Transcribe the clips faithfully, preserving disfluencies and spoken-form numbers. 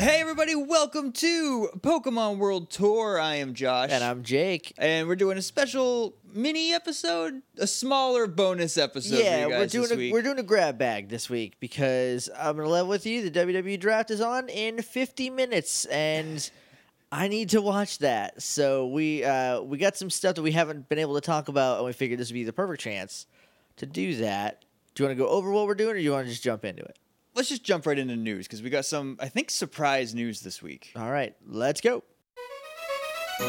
Hey everybody, welcome to Pokemon World Tour. I am Josh. And I'm Jake. And we're doing a special mini episode, a smaller bonus episode Yeah, for you guys we're doing this a week. we're doing a grab bag this week because I'm gonna level with you. The W W E draft is on in fifty minutes, and I need to watch that. So we uh, we got some stuff that we haven't been able to talk about, and we figured this would be the perfect chance to do that. Do you want to go over what we're doing, or do you want to just jump into it? Let's just jump right into news because we got some, I think, surprise news this week. All right, let's go. All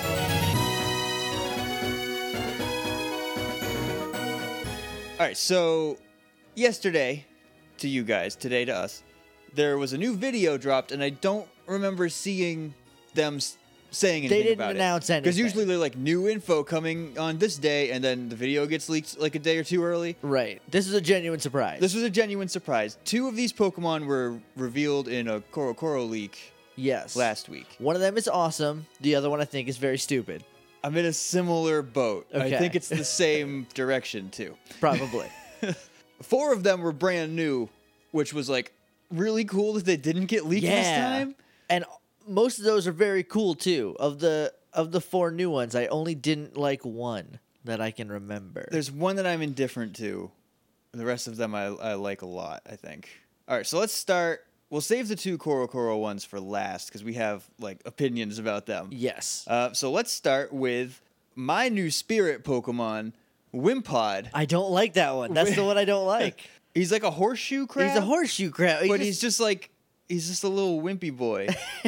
right, so yesterday to you guys, today to us, there was a new video dropped, and I don't remember seeing them s- saying anything They didn't about it. announce anything. Because usually they're like new info coming on this day, and then the video gets leaked like a day or two early. Right, this is a genuine surprise. This was a genuine surprise. Two of these Pokemon were revealed in a Korokoro leak yes. last week. One of them is awesome. The other one I think is very stupid. I'm in a similar boat. Okay. I think it's the same direction, too. Probably. Four of them were brand new, which was like really cool that they didn't get leaked this time. And most of those are very cool too. Of the of the four new ones, I only didn't like one that I can remember. There's one that I'm indifferent to. The rest of them I, I like a lot, I think. All right, so let's start. We'll save the two Korokoro ones for last because we have like opinions about them. Yes. Uh, so let's start with my new spirit Pokemon, Wimpod. I don't like that one. That's the one I don't like. He's like a horseshoe crab. He's a horseshoe crab. but he's just like he's just a little wimpy boy.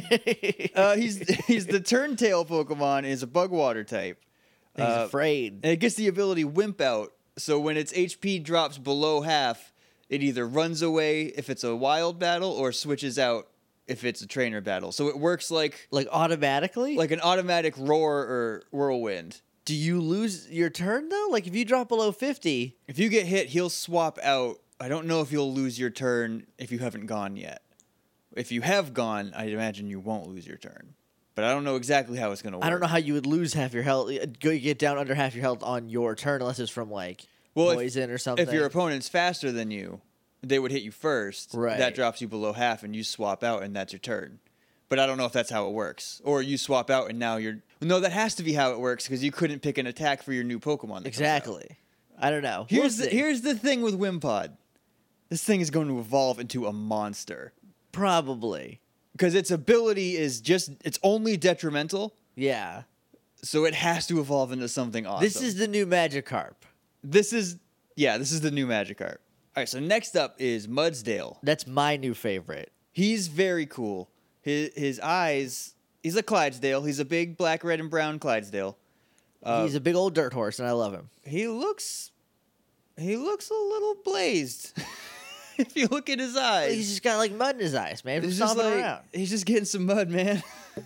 uh, he's he's the Turntail Pokemon. Is a bug water type. He's Uh, afraid. And it gets the ability Wimp Out. So when its H P drops below half, it either runs away if it's a wild battle or switches out if it's a trainer battle. So it works like Like automatically? like an automatic roar or whirlwind. do you lose your turn though? Like if you drop below fifty, If you get hit, he'll swap out. I don't know if you'll lose your turn if you haven't gone yet. If you have gone, I imagine you won't lose your turn. But I don't know exactly how it's going to work. I don't know how you would lose half your health. Go you get down under half your health on your turn unless it's from like Well, if- poison or something. If your opponent's faster than you, they would hit you first. Right. That drops you below half, and you swap out, and that's your turn. But I don't know if that's how it works. Or you swap out, and now you're... No, that has to be how it works, because you couldn't pick an attack for your new Pokemon. that comes out. Exactly. I don't know. Here's, We'll the, see. here's the thing with Wimpod. This thing is going to evolve into a monster. Probably. Because its ability is just... It's only detrimental, Yeah. so it has to evolve into something awesome. This is the new Magikarp. This is... Yeah, this is the new Magikarp. All right, so next up is Mudsdale. That's my new favorite. He's very cool. His his eyes. He's a Clydesdale. He's a big black, red, and brown Clydesdale. Uh, He's a big old dirt horse, and I love him. he looks. He looks a little blazed. If you look at his eyes, He's just got like mud in his eyes, man. From he's just stomping like around. he's just getting some mud, man.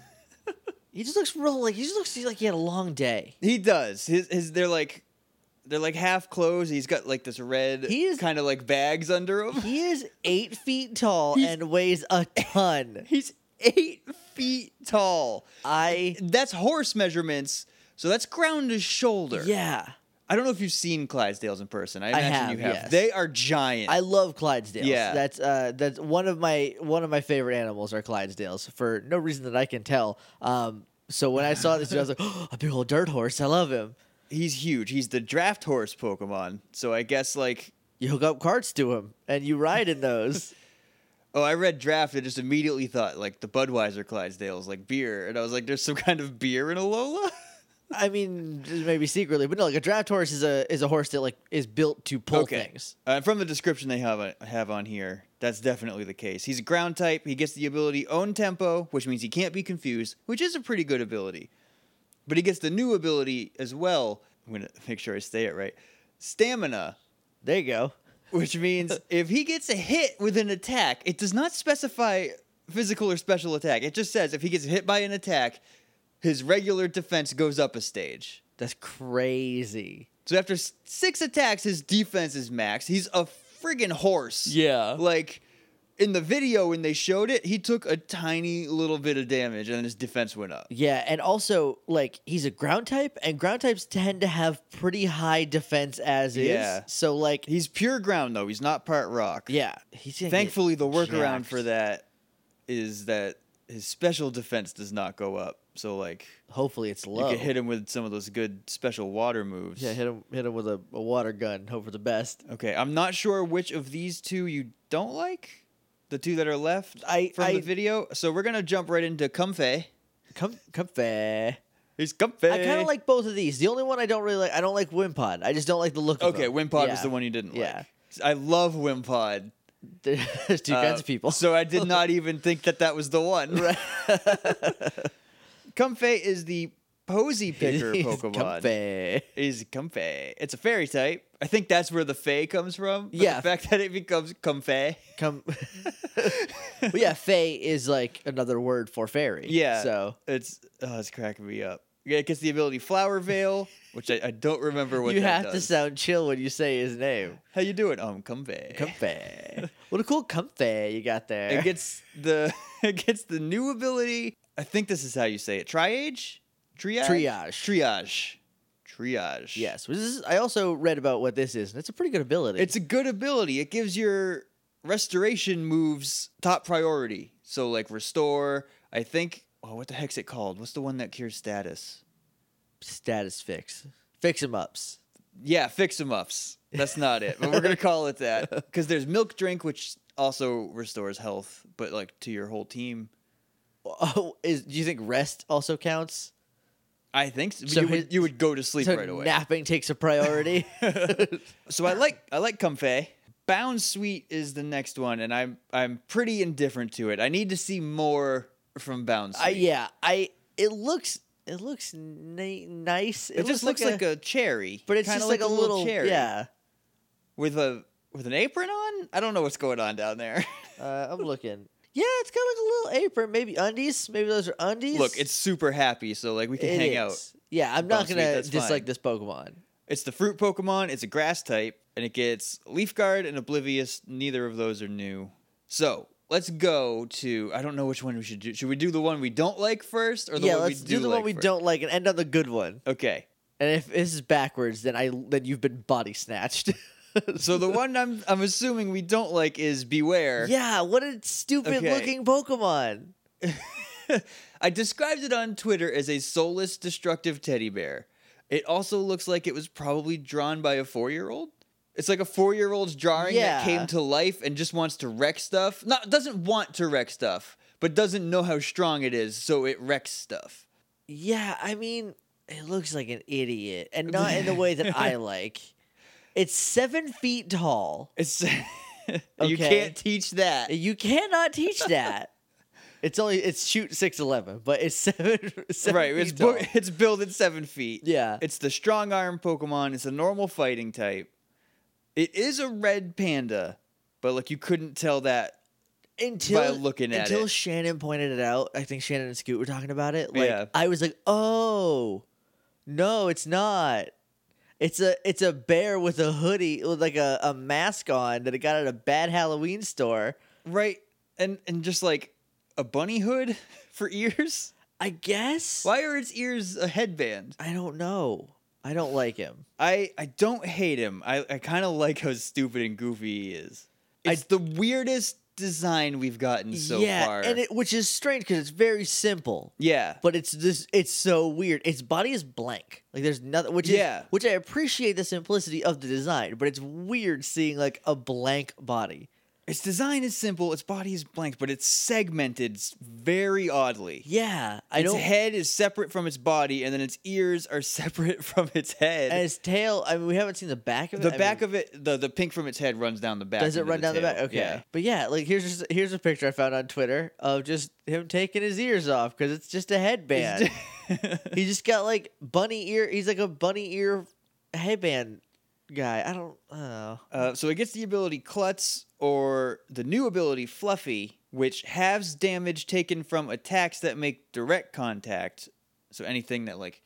He just looks real like he just looks like he had a long day. He does. His his they're like they're like half closed. He's got like this red He is- kind of like bags under him. He is eight feet tall He's- and weighs a ton. He's eight feet tall. I That's horse measurements. So that's ground to shoulder. yeah. I don't know if you've seen Clydesdales in person. I I imagine have, you have. yes. They are giant. I love Clydesdales. Yeah. That's uh that's one of my one of my favorite animals are Clydesdales for no reason that I can tell. Um so when I saw this, I was like, oh, a big old dirt horse. I love him. He's huge. He's the draft horse Pokemon. So I guess like, You hook up carts to him and you ride in those. oh, I read draft and just immediately thought like the Budweiser Clydesdales, like beer, and I was like, there's some kind of beer in Alola. I mean, maybe secretly, but no. Like a draft horse is a is a horse that like is built to pull Okay. things. Uh, from the description they have uh, have on here, that's definitely the case. He's a ground type. He gets the ability Own Tempo, which means he can't be confused, which is a pretty good ability. But he gets the new ability as well. I'm gonna make sure I say it right. Stamina. There you go. Which means if he gets a hit with an attack, it does not specify physical or special attack. It just says if he gets hit by an attack, his regular defense goes up a stage. That's crazy. So after s- six attacks, his defense is max. He's a friggin' horse. Yeah. Like, in the video when they showed it, he took a tiny little bit of damage and his defense went up. Yeah, and also like he's a ground type, and ground types tend to have pretty high defense as Yeah. is. So like, He's pure ground though. He's not part rock. yeah, he's gonna get Thankfully, the workaround jacked. for that is that his special defense does not go up. So like Hopefully it's you low. can hit him with some of those good special water moves. Yeah, hit him hit him with a, a water gun. Hope for the best. Okay, I'm not sure which of these two you don't like. The two that are left I from I, the video. So we're gonna jump right into Comfey. Come comfy. He's Comfey. I kind of like both of these. The only one I don't really like, I don't like Wimpod. I just don't like the look of Okay, him. Wimpod Yeah. was the one you didn't Yeah. like. I love Wimpod. There's two Uh, kinds of people. So I did not even think that that was the one. Right. Comfey is the posy picker He's Pokemon. comfy. Is Comfey. It's a fairy type. I think that's where the Fey comes from. but Yeah. The fact that it becomes Comfey. Come. Well, yeah, Fae is like another word for fairy. Yeah. So It's oh, it's cracking me up. Yeah, it gets the ability Flower Veil, which I, I don't remember what you that have to does. sound chill when you say his name. How you doing? Um, Comfey. Comfy. What a cool comfy you got there. It gets the it gets the new ability. I think this is how you say it. Triage? Triage? Triage. Triage. Triage. Yes. This is, I also read about what this is, and it's a pretty good ability. It's a good ability. It gives your restoration moves top priority. So like restore, I think oh what the heck's it called? What's the one that cures status? status fix. Fix 'em ups. Yeah, fix 'em ups. That's not it, but we're gonna call it that because there's milk drink, which also restores health, but like to your whole team. Oh, is do you think rest also counts? I think so. So you, his- would, you would go to sleep So right away. napping takes a priority. So I like I like Comfey. Bound Sweet is the next one, and I'm I'm pretty indifferent to it. I need to see more from Bound Sweet. I, yeah, I. It looks. It looks ni- nice. It, just looks like, a, cherry, But it's Kinda just like, a little cherry, Yeah. with a with an apron on. I don't know what's going on down there. Uh, I'm looking. Yeah, it's got like a little apron, maybe undies. Maybe those are undies. Look, it's super happy, so like we can It hang is. out. Yeah, I'm Bone not Sweet, gonna that's dislike fine. this Pokemon. It's the fruit Pokemon. It's a grass type, and it gets Leaf Guard and Oblivious. Neither of those are new. So let's go to. I don't know which one we should do. Should we do the one we don't like first, or the Yeah, one let's we do, do the like one we first? don't like and end on the good one. Okay. And if this is backwards, then I then you've been body snatched. So the one I'm I'm assuming we don't like is Beware. Yeah, what a stupid Okay. looking Pokemon. I described it on Twitter as a soulless, destructive teddy bear. It also looks like it was probably drawn by a four-year-old. It's like a four-year-old's drawing Yeah. that came to life and just wants to wreck stuff. Not doesn't want to wreck stuff, but doesn't know how strong it is, so it wrecks stuff. Yeah, I mean, it looks like an idiot, and not in the way that I like. It's seven feet tall. It's you Okay. can't teach that. You cannot teach that. It's only it's shoot six eleven, but it's seven. seven Right, it's feet tall. bo- it's built at seven feet. Yeah. It's the strong arm Pokemon. It's a normal fighting type. It is a red panda, but like you couldn't tell that. until by looking at until it. Shannon pointed it out. I think Shannon and Scoot were talking about it. Like, Yeah. I was like, oh, no, it's not. It's a it's a bear with a hoodie with like a, a mask on that it got at a bad Halloween store. Right, and and just like a bunny hood for ears. I guess. Why are its ears a headband? I don't know. I don't like him. I I don't hate him. I I kind of like how stupid and goofy he is. It's the weirdest design we've gotten so yeah, far. and it which is strange because it's very simple. yeah, But it's this it's so weird. Its body is blank. Like there's nothing which Yeah. is which I appreciate the simplicity of the design, but it's weird seeing like a blank body. its design is simple. Its body is blank, but it's segmented s- very oddly. Yeah, I Its don't head is separate from its body, and then its ears are separate from its head. and its tail, I mean we haven't seen the back of it. the I back mean, of it, the, the pink from its head runs down the back. does it into run down the tail. back? Okay. Yeah. But yeah, like here's just, here's a picture I found on Twitter of just him taking his ears off because it's just a headband. He just got like bunny ear. He's like a bunny ear headband guy. I don't. I don't know. Uh, so it gets the ability Klutz or the new ability Fluffy, which halves damage taken from attacks that make direct contact. So anything that like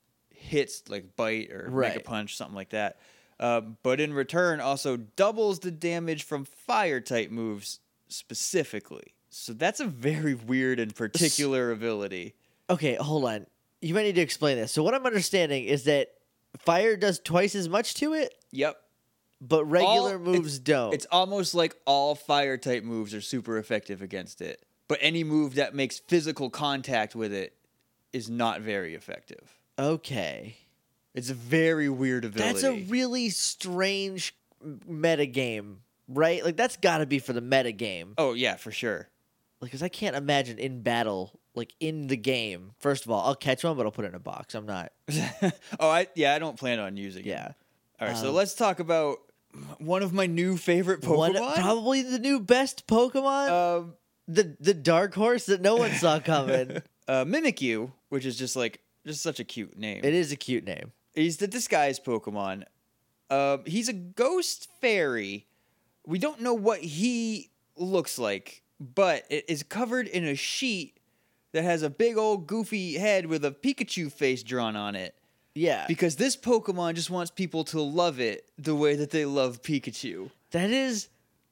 hits, like bite or make a Right. punch, something like that. Um, but in return, also doubles the damage from fire type moves specifically. So that's a very weird and particular ability. Okay, hold on. You might need to explain this. So what I'm understanding is that fire does twice as much to it, Yep. but regular All- moves don't. It's almost like all fire type moves are super effective against it. but any move that makes physical contact with it is not very effective. Okay. It's a very weird ability. That's a really strange meta game, right? Like, that's got to be for the meta game. Oh, yeah, for sure. Like, because I can't imagine in battle, like, in the game. First of all, I'll catch one, but I'll put it in a box. I'm not. oh, I yeah, I don't plan on using it. Yeah. All right, so Um, let's talk about one of my new favorite Pokemon. One, probably the new best Pokemon. Um, the the dark horse that no one saw coming. uh, Mimikyu, which is just like just such a cute name. It is a cute name. He's the disguise Pokemon. Uh, he's a ghost fairy. We don't know what he looks like, but it is covered in a sheet that has a big old goofy head with a Pikachu face drawn on it. Yeah. Because this Pokemon just wants people to love it the way that they love Pikachu. That is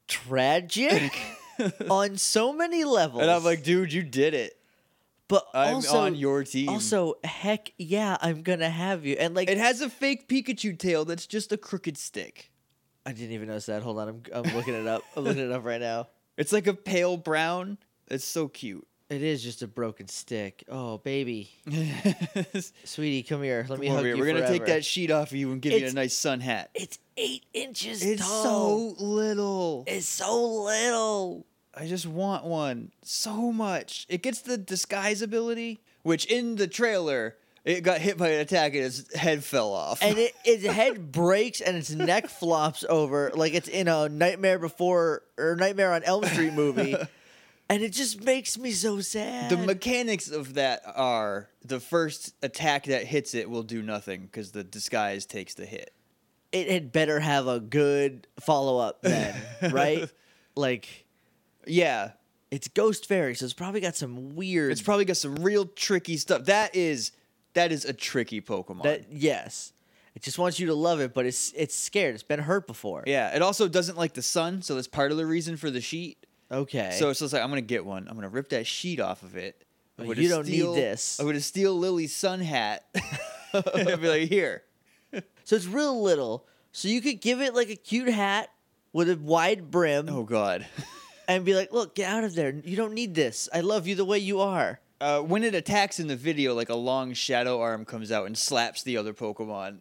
tragic on so many levels. And I'm like, dude, you did it. but I'm also, on your team. Also, heck yeah, I'm gonna have you. And like, It has a fake Pikachu tail that's just a crooked stick. I didn't even notice that. Hold on, I'm I'm looking it up. I'm looking it up right now. It's like a pale brown. It's so cute. It is just a broken stick. Oh, baby, Come sweetie, come here. Let me hug over here. you We're gonna forever. take that sheet off of you and give you a It's- nice sun hat. It's eight inches It's tall. so little. It's so little. I just want one so much. It gets the disguise ability, which in the trailer it got hit by an attack and its head fell off. And it, its head breaks and its neck flops over like it's in a Nightmare Before or Nightmare on Elm Street movie. And it just makes me so sad. The mechanics of that are the first attack that hits it will do nothing because the disguise takes the hit. It had better have a good follow up then, right? Like, Yeah, it's Ghost Fairy, so it's probably got some weird. it's probably got some real tricky stuff. That is that is a tricky Pokemon. that yes, it just wants you to love it, but it's it's scared. It's been hurt before. Yeah, it also doesn't like the sun, so that's part of the reason for the sheet. Okay. So it's just like, I'm gonna get one. I'm gonna rip that sheet off of it. I'm Well, gonna you don't need steal- this. I'm gonna steal Lily's sun hat. And be like, here. so it's real little. So you could give it like a cute hat with a wide brim Oh God. and be like, "Look, get out of there. You don't need this. I love you the way you are." Uh, when it attacks in the video, like a long shadow arm comes out and slaps the other Pokemon.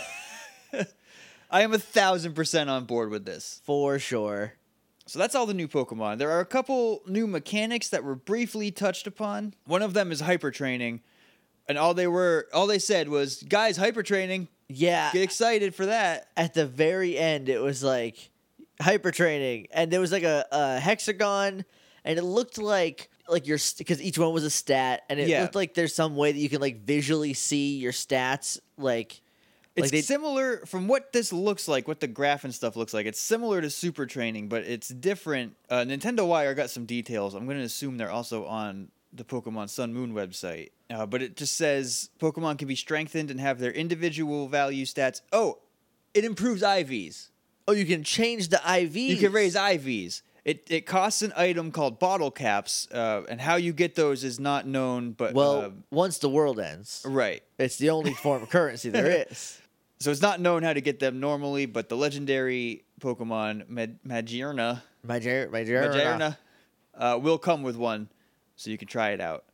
I am a thousand percent on board with this. For sure. So that's all the new Pokemon. There are a couple new mechanics that were briefly touched upon. One of them is hyper training, and all they were, all they said was, "Guys, hyper training. Yeah. Get excited for that." At the very end, it was like hyper training, and there was like a, a hexagon, and it looked like like your because each one was a stat, and it Yeah. looked like there's some way that you can like visually see your stats, like. It's Like they- similar from what this looks like, what the graph and stuff looks like. It's similar to Super Training, but it's different. Uh, Nintendo Wire got some details. I'm going to assume they're also on the Pokemon Sun Moon website. Uh, but it just says Pokemon can be strengthened and have their individual value stats. Oh, it improves I Vs. Oh, you can change the I V. You can raise I Vs. It it costs an item called bottle caps, uh, and how you get those is not known. But Well, uh, once the world ends, right. it's the only form of currency there is. So it's not known how to get them normally, but the legendary Pokemon Mag- Magearna, My Jer- my Magearna uh, will come with one, so you can try it out.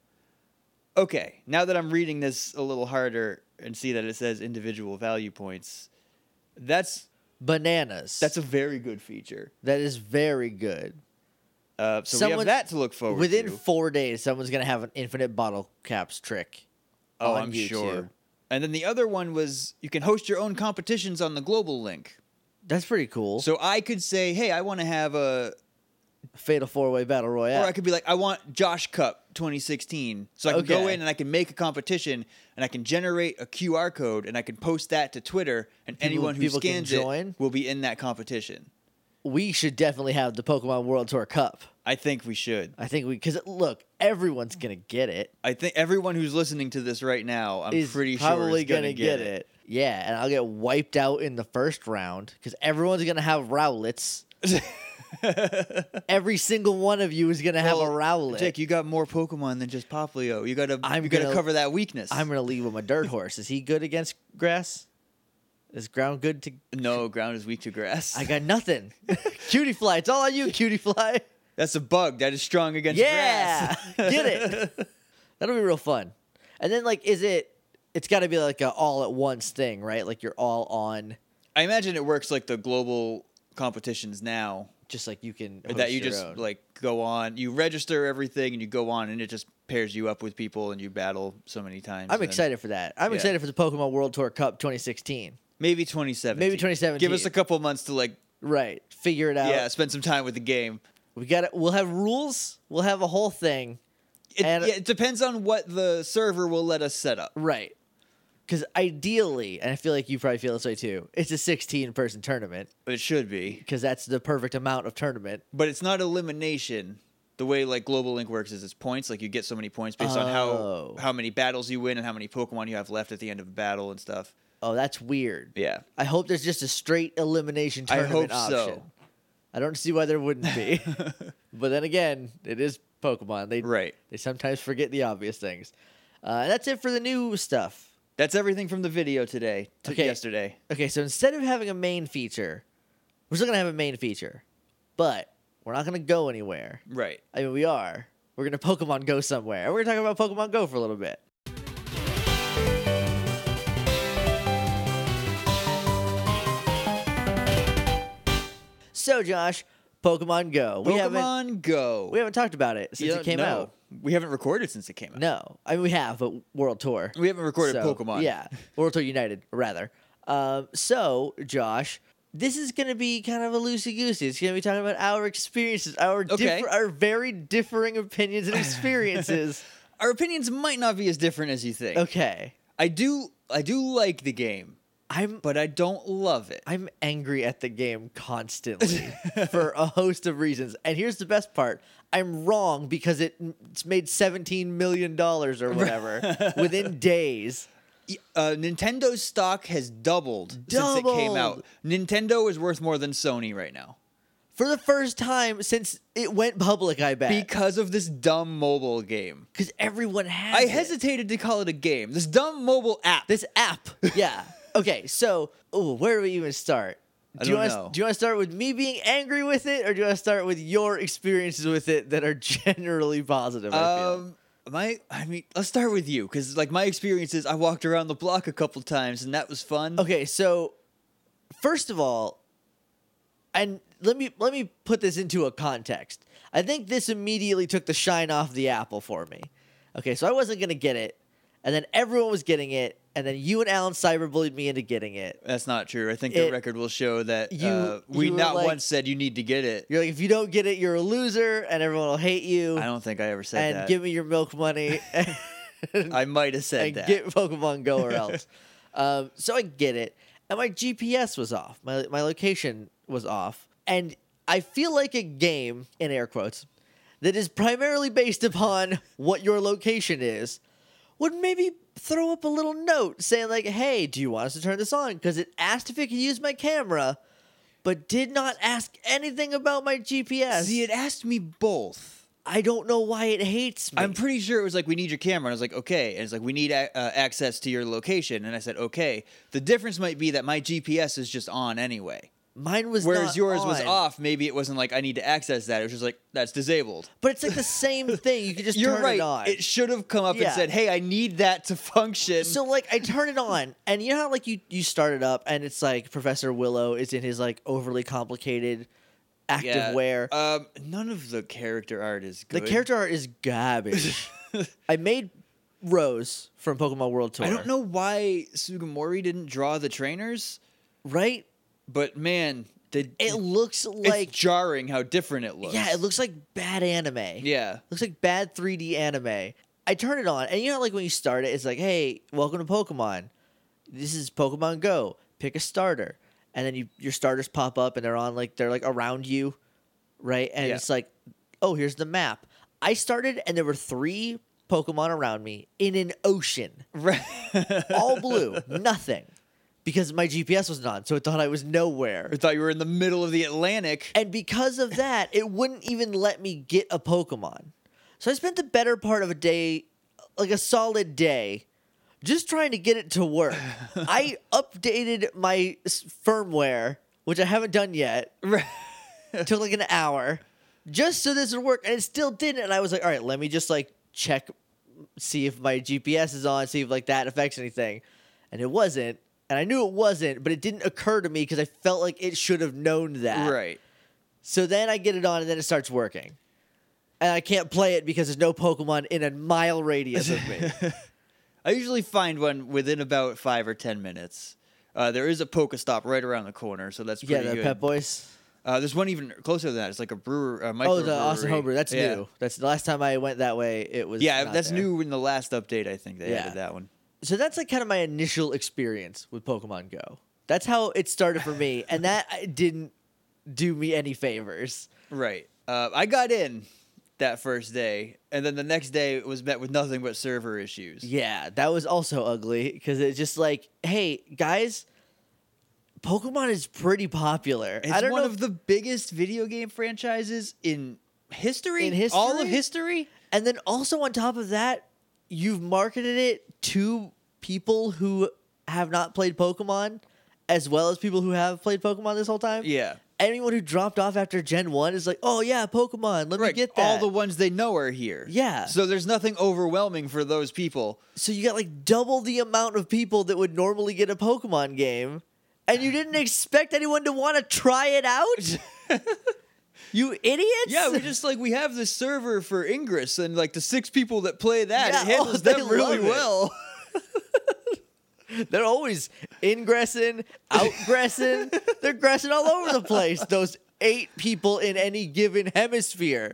Okay, now that I'm reading this a little harder and see that it says individual value points, that's bananas. that's a very good feature. that is very good. Uh, so we Someone- have that to look forward Within to. four days, someone's gonna have an infinite bottle caps trick. Oh, on I'm YouTube. sure. And then the other one was you can host your own competitions on the global link. That's pretty cool. So I could say, hey, I want to have a Fatal four way battle royale. Or I could be like, I want Josh Cup twenty sixteen. So I can go Okay. in and I can make a competition and I can generate a Q R code and I can post that to Twitter and People- anyone who people can scans join? it will be in that competition. we should definitely have the Pokemon World Tour Cup. I think we should. I think we because look, everyone's gonna get it. I think everyone who's listening to this right now, I'm is pretty sure probably is gonna, gonna get, get it. Yeah, and I'll get wiped out in the first round because everyone's gonna have Rowlets. Every single one of you is gonna have a Well, Rowlet. Jake, you got more Pokemon than just Poplio. You gotta, I'm you gotta gonna- cover that weakness. I'm gonna leave with my dirt horse. Is he good against grass? Is ground good to? no, ground is weak to grass. I got nothing. Cutie fly. It's all on you, cutie fly. That's a bug that is strong against Yeah, grass. get it. That'll be real fun. And then like, is it? It's got to be like a all at once thing, right? Like you're all on. I imagine it works like the global competitions now. Just like you can host That you your just own. like go on, you register everything, and you go on, and it just pairs you up with people, and you battle so many times. I'm and then excited for that. I'm Yeah. excited for the Pokemon World Tour Cup twenty sixteen. Maybe twenty seventeen. Maybe twenty seventeen. Give us a couple months to like, Right, figure it out. yeah, spend some time with the game. We got it. We'll have rules. We'll have a whole thing. It, And- yeah, it depends on what the server will let us set up. Right. Because ideally, and I feel like you probably feel this way too, it's a sixteen person tournament It should be, because that's the perfect amount of tournament. but it's not elimination. The way like Global Link works is it's points. Like you get so many points based on Oh. how how many battles you win and how many Pokemon you have left at the end of a battle and stuff. Oh, that's weird. Yeah. I hope there's just a straight elimination I tournament hope so. option. I don't see why there wouldn't be. But then again, it is Pokemon. They Right. they sometimes forget the obvious things. Uh, and that's it for the new stuff. That's everything from the video today to Okay. yesterday. Okay, so instead of having a main feature, we're still gonna have a main feature, but we're not gonna go anywhere. Right. I mean, we are. We're gonna Pokemon Go somewhere. And we're gonna talk about Pokemon Go for a little bit. So, Josh, Pokemon Go. We haven't Pokemon Go. we haven't talked about it since You it don't came know. out. We haven't recorded since it came out. No, I mean we have, but World Tour. We haven't recorded So, Pokemon. Yeah, World Tour United, rather. Um, so, Josh, this is going to be kind of a loosey goosey. It's going to be talking about our experiences, our Okay. differ- our very differing opinions and experiences. Our opinions might not be as different as you think. Okay, I do I do like the game, I'm but I don't love it. I'm angry at the game constantly for a host of reasons. And here's the best part: I'm wrong because it, it's made seventeen million dollars or whatever within days. Uh, Nintendo's stock has doubled, since it came out. Doubled. Nintendo is worth more than Sony right now For the first time since it went public, I bet. because of this dumb mobile game. Because everyone has I it. hesitated to call it a game. This dumb mobile app. This app. Yeah. Okay, so ooh, where do we even start? I Do you don't wanna, know. Do you want to start with me being angry with it, or do you want to start with your experiences with it that are generally positive? I feel. Um, my, I mean, let's start with you because like my experiences, I walked around the block a couple times and that was fun. Okay, so first of all, and let me let me put this into a context. I think this immediately took the shine off the apple for me. Okay, so I wasn't gonna get it, and then everyone was getting it, and then you and Alan cyberbullied me into getting it. That's not true. I think It- the record will show that you- uh, we you were not like- once said you need to get it. You're like, if you don't get it, you're a loser, and everyone will hate you. I don't think I ever said and that. give me your milk money. And, I might have said and that. get Pokemon Go or else. um, so I get it, and my G P S was off. My my location was off, and I feel like a game in air quotes that is primarily based upon what your location is would maybe throw up a little note saying like, "Hey, do you want us to turn this on?" Because it asked if it could use my camera, but did not ask anything about my G P S. See, it asked me both. I don't know why it hates me. I'm pretty sure it was like, we need your camera. And I was like, okay. And it's like, we need a- uh, access to your location. And I said, okay. The difference might be that my G P S is just on anyway. Mine was Whereas not yours was on. off. Maybe it wasn't like, I need to access that. It was just like, that's disabled. But it's like the same thing. You could just You're turn right. it on. It should have come up Yeah. and said, hey, I need that to function. So like I turn it on, and you know how like you you start it up, and it's like Professor Willow is in his like overly complicated active yeah. wear. Um, none of the character art is The good. character art is garbage. I made Rose from Pokemon World Tour. I don't know why Sugimori didn't draw the trainers, right? but man, the, It looks it's like jarring how different it looks. yeah, it looks like bad anime. Yeah. Looks like bad three D anime. I turn it on, and you know, like when you start it, it's like, "Hey, welcome to Pokemon. This is Pokemon Go. Pick a starter." And then you, your starters pop up, and they're on like they're like around you, right? And Yeah. it's like, "Oh, here's the map." I started, and there were three Pokemon around me in an ocean, Right. all blue, nothing, because my G P S wasn't on, so it thought I was nowhere. I thought you were in the middle of the Atlantic. And because of that, it wouldn't even let me get a Pokemon. So I spent the better part of a day, like a solid day, just trying to get it to work. I updated my s- firmware, which I haven't done yet. Right. It took like an hour. just so this would work, and it still didn't. And I was like, all right, let me just like check, see if my G P S is on, see if like that affects anything, and it wasn't. And I knew it wasn't, but it didn't occur to me because I felt like it should have known that. Right. So then I get it on, and then it starts working, and I can't play it because there's no Pokemon in a mile radius of me. I usually find one within about five or ten minutes. Uh, there is a Pokestop right around the corner, so that's pretty Yeah, the good. Pep Boys. Uh, there's one even closer than that. It's like a brewer, a micro Oh, the Austin Homebrew. That's yeah. new. That's the last time I went that way. It was Yeah, not that's there. new in the last update. I think they Yeah. added that one. So that's like kind of my initial experience with Pokemon Go. That's how it started for me, and that uh, didn't do me any favors. Right. Uh, I got in that first day, and then the next day it was met with nothing but server issues. Yeah, that was also ugly because it's just like, hey guys, Pokemon is pretty popular. It's I don't one know of the biggest video game franchises in history. In history? All of history. And then also on top of that, you've marketed it to people who have not played Pokemon as well as people who have played Pokemon this whole time. Yeah. Anyone who dropped off after Gen one is like, oh yeah, Pokemon, let me Right. get that. All the ones they know are here. Yeah. So there's nothing overwhelming for those people. So you got like double the amount of people that would normally get a Pokemon game, and you didn't expect anyone to want to try it out? You idiots! Yeah, we just like we have this server for Ingress, and like the six people that play that, Yeah, it handles oh, they them really love it. well. They're always ingressing, outgressing. They're gressing all over the place. Those eight people in any given hemisphere.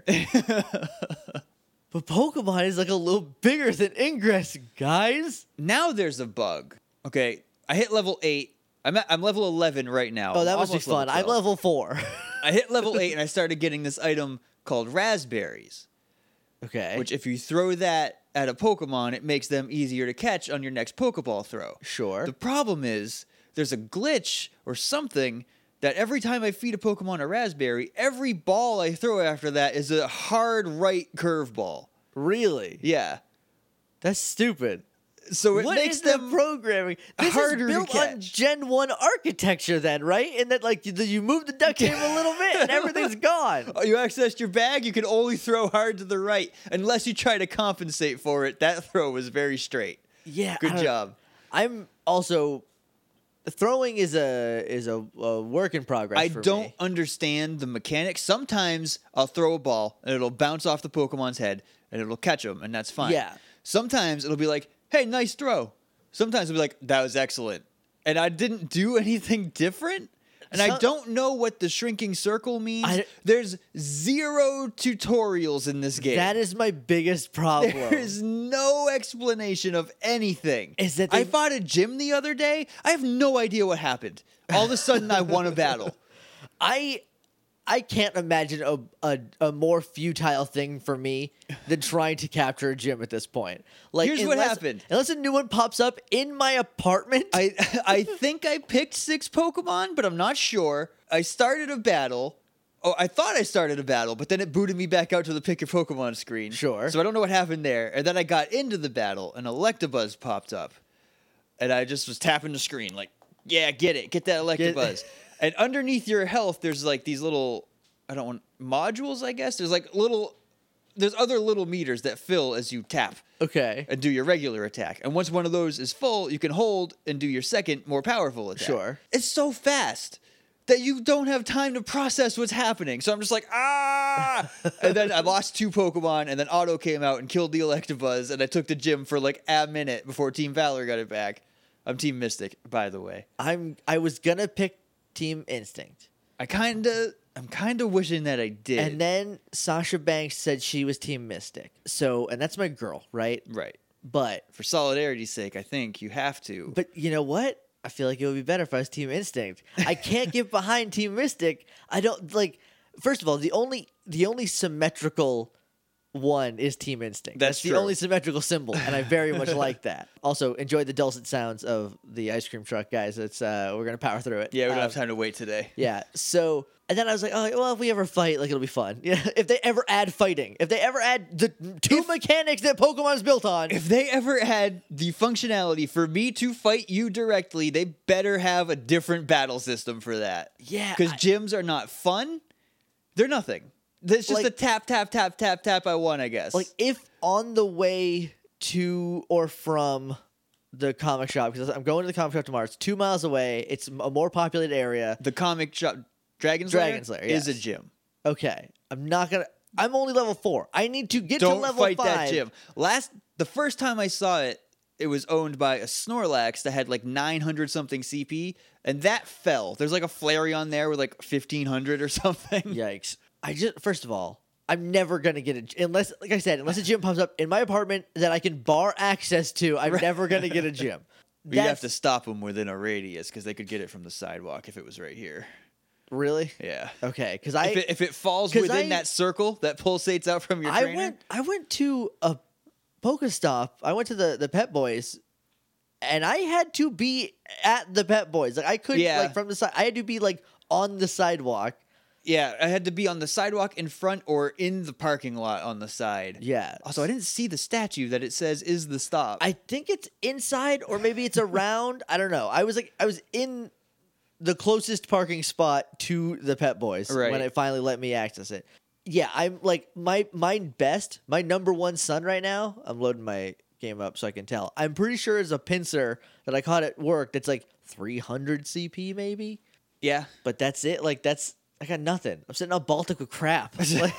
But Pokemon is like a little bigger than Ingress, guys. Now there's a bug. Okay, I hit level eight. I'm at, I'm level eleven right now. Oh, that must be Almost fun. I'm twelve. level four. I hit level eight and I started getting this item called raspberries, Okay. which if you throw that at a Pokemon, it makes them easier to catch on your next Pokeball throw. Sure. The problem is there's a glitch or something that every time I feed a Pokemon a raspberry, every ball I throw after that is a hard right curveball. Really? Yeah. That's stupid. So it What makes is the them programming? This harder is to built on catch. Gen one architecture then, right? And that like you, you move the duck tape a little bit and everything's gone. Oh, you accessed your bag, you can only throw hard to the right. Unless you try to compensate for it, that throw was very straight. Yeah. I Good don't- job. I'm also throwing is a is a, a work in progress. I for don't me. understand the mechanics. Sometimes I'll throw a ball and it'll bounce off the Pokemon's head and it'll catch them, and that's fine. Yeah. Sometimes it'll be like, hey, nice throw. Sometimes it'll be like, that was excellent. And I didn't do anything different. And I Some- don't know what the shrinking circle means. I- There's zero tutorials in this game. That is my biggest problem. There's no explanation of anything. Is that I they- fought a gym the other day. I have no idea what happened. All of a sudden, I won a battle. I I can't imagine a, a a more futile thing for me than trying to capture a gym at this point. Like Here's what unless- happened. Unless a new one pops up in my apartment. I I think I picked six Pokemon, but I'm not sure. I started a battle. Oh, I thought I started a battle, but then it booted me back out to the pick your Pokemon screen. Sure. So I don't know what happened there. And then I got into the battle, and Electabuzz popped up. And I just was tapping the screen, like, yeah, get it. Get that Electabuzz. And underneath your health, there's like these little, I don't want, modules, I guess? There's like little, there's other little meters that fill as you tap Okay. and do your regular attack. And once one of those is full, you can hold and do your second, more powerful attack. Sure. It's so fast that you don't have time to process what's happening. So I'm just like, ah! And then I lost two Pokemon, and then Auto came out and killed the Electabuzz, and I took the gym for like a minute before Team Valor got it back. I'm Team Mystic, by the way. I'm I was gonna pick Team Instinct. I kinda, I'm kinda wishing that I did. And then Sasha Banks said she was Team Mystic. So and that's my girl, right? right. But For solidarity's sake, I think you have to. But you know what? I feel like it would be better if I was Team Instinct. I can't get behind Team Mystic. I don't like. First of all, the only the only symmetrical one is Team Instinct. That's the true. only symmetrical symbol, and I very much like that. Also, enjoy the dulcet sounds of the ice cream truck, guys. It's uh, we're gonna power through it. yeah, we don't Um, have time to wait today. Yeah. So, and then I was like, oh, well, if we ever fight, like, it'll be fun. Yeah. If they ever add fighting, if they ever add the two If- mechanics that Pokemon's built on, If they ever had the functionality for me to fight you directly, they better have a different battle system for that. yeah, Because I- gyms are not fun. They're nothing. That's just like- a tap, tap, tap, tap, tap. I won, I guess. Like if on the way to or from the comic shop, because I'm going to the comic shop tomorrow. It's two miles away. It's a more populated area. the comic shop, Dragon's Lair, Dragon's Lair, is a yes. gym. Okay, I'm not gonna. I'm only level four. I need to get Don't to level fight five. that gym. Last, the first time I saw it, it was owned by a Snorlax that had like nine hundred something C P, and that fell. There's like a Flareon there with like fifteen hundred or something. Yikes! I just first of all, I'm never gonna get a unless, like I said, unless a gym pops up in my apartment that I can bar access to. I'm never gonna get a gym. You'd have That's- to stop them within a radius because they could get it from the sidewalk if it was right here. Really? Yeah. Okay, because I if, it, if it falls 'cause within I- that circle that pulsates out from your I trainer, went I went to a Pokestop. I went to the the Pet Boys, and I had to be at the Pet Boys. Like I couldn't Yeah. like from the side. I had to be like on the sidewalk. yeah, I had to be on the sidewalk in front or in the parking lot on the side. Yeah. Also, I didn't see the statue that it says is the stop. I think it's inside or maybe it's around. I don't know. I was like I was in the closest parking spot to the Pet Boys Right. when it finally let me access it. Yeah, I'm like my my best, my number one son right now. I'm loading my game up so I can tell. I'm pretty sure it's a pincer that I caught at work that's like three hundred C P maybe, yeah. but that's it. Like that's I got nothing. I'm sitting on Baltic with crap. Like,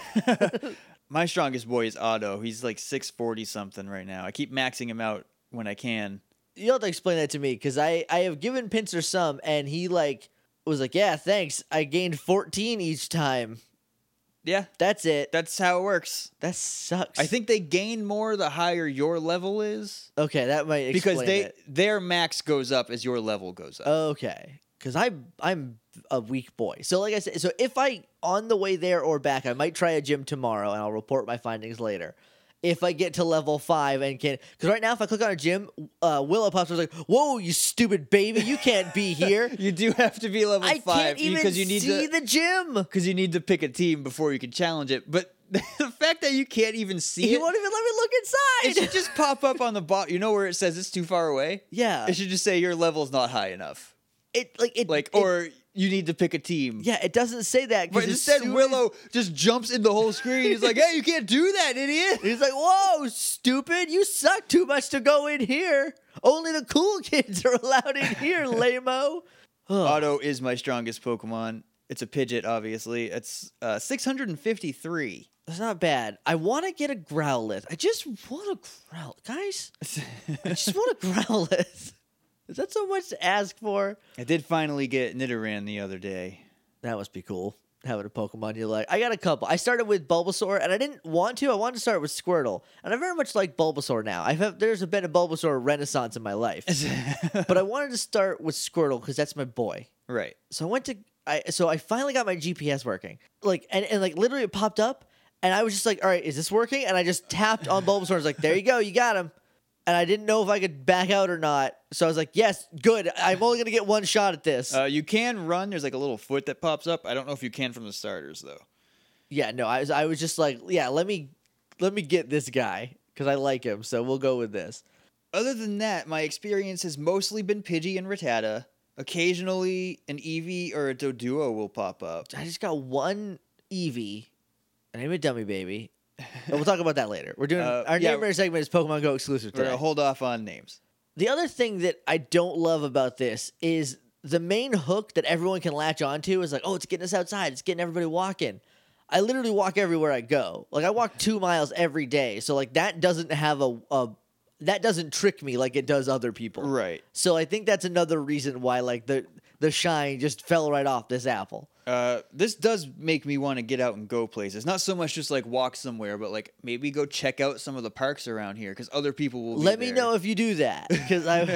My strongest boy is Otto. He's like six forty something right now. I keep maxing him out when I can. you have to explain that to me because I I have given pincer some and he like was like, yeah, thanks. I gained fourteen each time. Yeah, That's it. that's how it works. That sucks. I think they gain more the higher your level is okay, that might explain because they it. their max goes up as your level goes up. Okay, because I I'm a weak boy. So like I said, so if I on the way there or back, I might try a gym tomorrow, and I'll report my findings later. If I get to level five and can, because right now if I click on a gym, uh, Willow pops up like, "Whoa, you stupid baby, you can't be here." You do have to be level I five can't even because you need see to the gym. because you need to pick a team before you can challenge it. But the fact that you can't even see He it, won't even let me look it inside. should just pop up on the bottom. You know where it says it's too far away? yeah, It should just say your level's not high enough. it like it Like, it- or you need to pick a team. yeah, it doesn't say that. 'cause But as instead, soon as- Willow just jumps in the whole screen. He's like, "Hey, you can't do that, idiot!" He's like, "Whoa, stupid! You suck too much to go in here. Only the cool kids are allowed in here, lame-o." Ugh. Otto is my strongest Pokemon. It's a Pidgeot, obviously. It's uh, six hundred fifty-three. That's not bad. I want to get a Growlithe. I just want a Growl, guys. I just want a Growlithe. Is that so much to ask for? I did finally get Nidoran the other day. That must be cool. Having a Pokemon you like. I got a couple. I started with Bulbasaur, and I didn't want to. I wanted to start with Squirtle, and I very much like Bulbasaur now. I've have, there's been a Bulbasaur renaissance in my life, but I wanted to start with Squirtle because that's my boy. Right. So I went to I so I finally got my G P S working. Like and, and like literally it popped up and I was just like, all right, is this working? And I just tapped on Bulbasaur. I was like, there you go, you got him. And I didn't know if I could back out or not. So I was like, yes, good. I'm only gonna get one shot at this. Uh, you can run. There's like a little foot that pops up. I don't know if you can from the starters though. yeah, no, I was I was just like, yeah, let me let me get this guy because I like him. So we'll go with this. Other than that, my experience has mostly been Pidgey and Rattata. Occasionally, an Eevee or a Doduo will pop up. I just got one Eevee. I named it Dummy Baby. But we'll talk about that later. We're doing Uh, our yeah. nightmare segment is Pokemon Go exclusive We're today. gonna hold off on names. The other thing that I don't love about this is the main hook that everyone can latch onto is like, oh, it's getting us outside. It's getting everybody walking. I literally walk everywhere I go. Like I walk two miles every day. So like that doesn't have a, a that doesn't trick me like it does other people. Right. So I think that's another reason why like the the shine just fell right off this apple. Uh, this does make me want to get out and go places. Not so much just like walk somewhere, but like maybe go check out some of the parks around here because other people will. Be Let me there. know if you do that because I,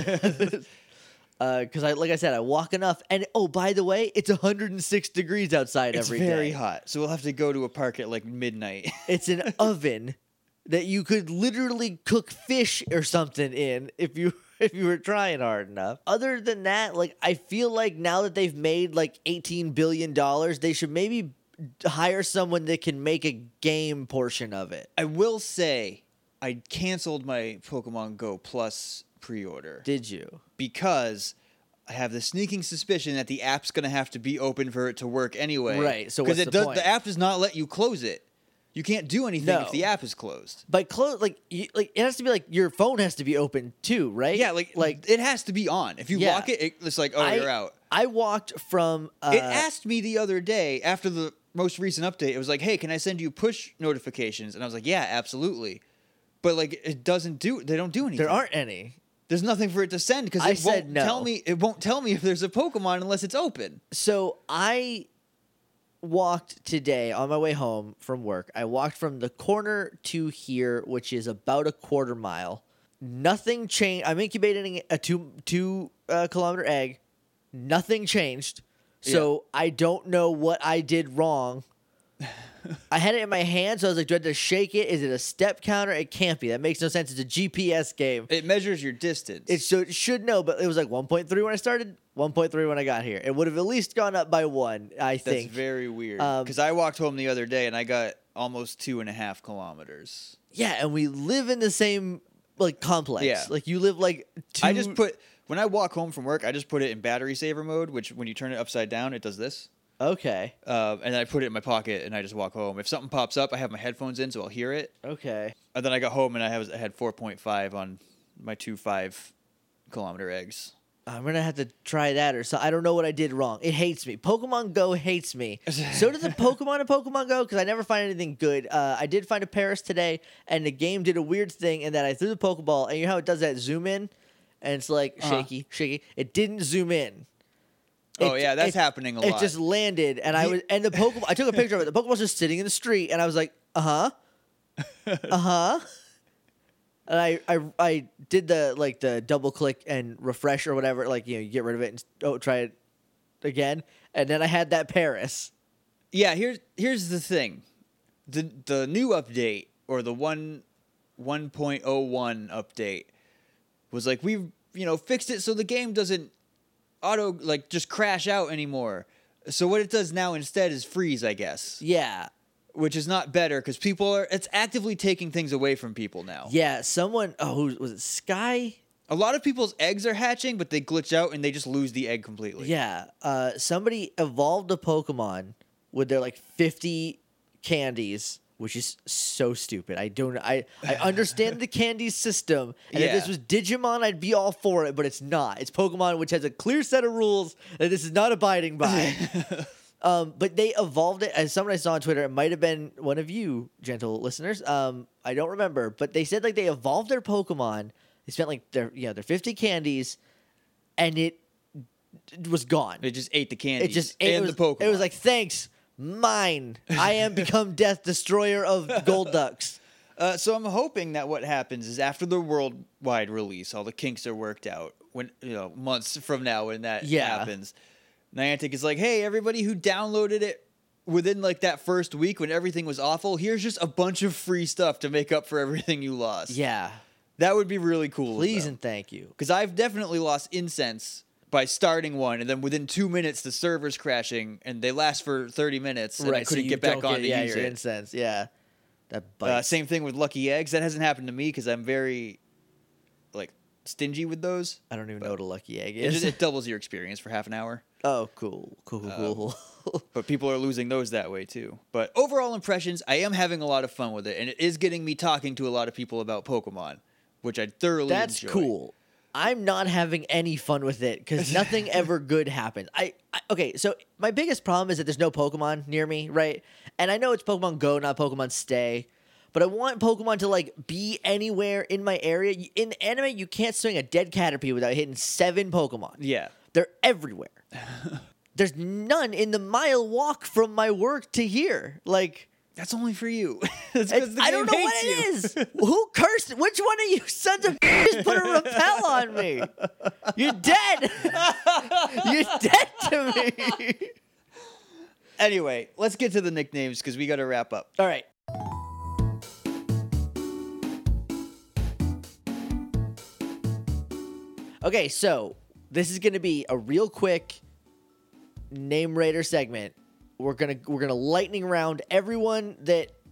because I like I said I walk enough. And oh, by the way, it's one hundred six degrees outside It's every day. very hot, so we'll have to go to a park at like midnight. It's an oven that you could literally cook fish or something in if you if you were trying hard enough. Other than that, like I feel like now that they've made like eighteen billion dollars, they should maybe hire someone that can make a game portion of it. I will say, I canceled my Pokemon Go Plus pre-order Did you? because I have the sneaking suspicion that the app's going to have to be open for it to work anyway. Right, so because what's it the does point? the app does not let you close it. You can't do anything No. if the app is closed. But close, like, you, like it has to be like your phone has to be open too, right? Yeah, like like it has to be on. If you Yeah. lock it, it, it's like oh I, you're out. I walked from. Uh, It asked me the other day after the most recent update. It was like, "Hey, can I send you push notifications?" And I was like, "Yeah, absolutely." But like, it doesn't do. They don't do anything. there aren't any. There's nothing for it to send because I it said won't no. tell me. It won't tell me if there's a Pokemon unless it's open. So I walked today on my way home from work. I walked from the corner to here, which is about a quarter mile. Nothing changed. I'm incubating a two two uh, kilometer egg. Nothing changed. So I don't know what I did wrong. I had it in my hand, so I was like, do I have to shake it? Is it a step counter? It can't be. That makes no sense. It's a G P S game. It measures your distance. It, so it should know, but it was like one point three when I started, one point three when I got here. It would have at least gone up by one, I That's think. very weird. Um, Because I walked home the other day and I got almost two and a half kilometers. Yeah, and we live in the same like complex. Yeah. Like you live like two I just put when I walk home from work, I just put it in battery saver mode, which when you turn it upside down, it does this. Okay. Uh, and then I put it in my pocket and I just walk home. If something pops up, I have my headphones in so I'll hear it. Okay. And then I got home and I, was, I had four point five on my two five kilometer eggs. I'm gonna have to try that or so. I don't know what I did wrong. It hates me. Pokemon Go hates me. So does the Pokemon in Pokemon Go because I never find anything good. Uh, I did find a Paris today, and the game did a weird thing in that I threw the Pokeball, and you know how it does that zoom in, and it's like Uh-huh. shaky, shaky. It didn't zoom in. Oh, It- yeah, that's it- happening a It lot. just landed, and I The- was and the Pokeball. I took a picture of it. The Pokeball's just sitting in the street, and I was like, uh huh, uh huh. And I, I I did the like the double click and refresh or whatever, like you know, you get rid of it and oh try it again, and then I had that Paris. Yeah, here's here's the thing. The the new update or the one one point oh one update was like we've you know fixed it so the game doesn't auto like just crash out anymore. So what it does now instead is freeze, I guess, Yeah, which is not better because people are it's actively taking things away from people now. yeah. Someone oh who was it Sky? A lot of people's eggs are hatching, but they glitch out and they just lose the egg completely. Yeah, uh, somebody evolved a Pokemon with their like fifty candies, which is so stupid. I don't. I I understand the candy system, and if Yeah. this was Digimon, I'd be all for it. But it's not. It's Pokemon, which has a clear set of rules that this is not abiding by. um, but they evolved it. As someone I saw on Twitter, it might have been one of you, gentle listeners. Um, I don't remember, but they said like they evolved their Pokemon. They spent like their you know their fifty candies, and it was gone. It just ate the candies. It just it and was, the Pokemon. It was like, thanks, mine. I am become death, destroyer of gold ducks. Uh, so I'm hoping that what happens is after the worldwide release, all the kinks are worked out. When you know, months from now, when that Yeah. happens, Niantic is like, "Hey, everybody who downloaded it within like that first week when everything was awful, here's just a bunch of free stuff to make up for everything you lost." Yeah, That would be really cool. please and thank you. because I've definitely lost incense by starting one, and then within two minutes the server's crashing, and they last for thirty minutes, and I so couldn't you get back don't on to yeah, use your it. incense. Yeah, that Uh, bites. same thing with lucky eggs. That hasn't happened to me because I'm very like stingy with those. I don't even know what a lucky egg It, is. just, it doubles your experience for half an hour. oh, cool, cool, cool, cool. But people are losing those that way too. But overall impressions, I am having a lot of fun with it, and it is getting me talking to a lot of people about Pokemon, which I thoroughly That's enjoy. cool. I'm not having any fun with it because nothing ever good happens. I, I okay, so my biggest problem is that there's no Pokemon near me, right? And I know it's Pokemon Go, not Pokemon Stay, but I want Pokemon to like be anywhere in my area. Y- In anime, you can't swing a dead Caterpie without hitting seven Pokemon. Yeah. They're everywhere. There's none in the mile walk from my work to here. Like. That's only for you. That's 'cause It's, the I don't know game what hates it is. Who cursed? Which one of you sons of bitches put a repel on me? You're dead. You're dead to me. Anyway, let's get to the nicknames because we got to wrap up. All right. Okay, so this is going to be a real quick name raider segment. We're gonna we're gonna lightning round everyone that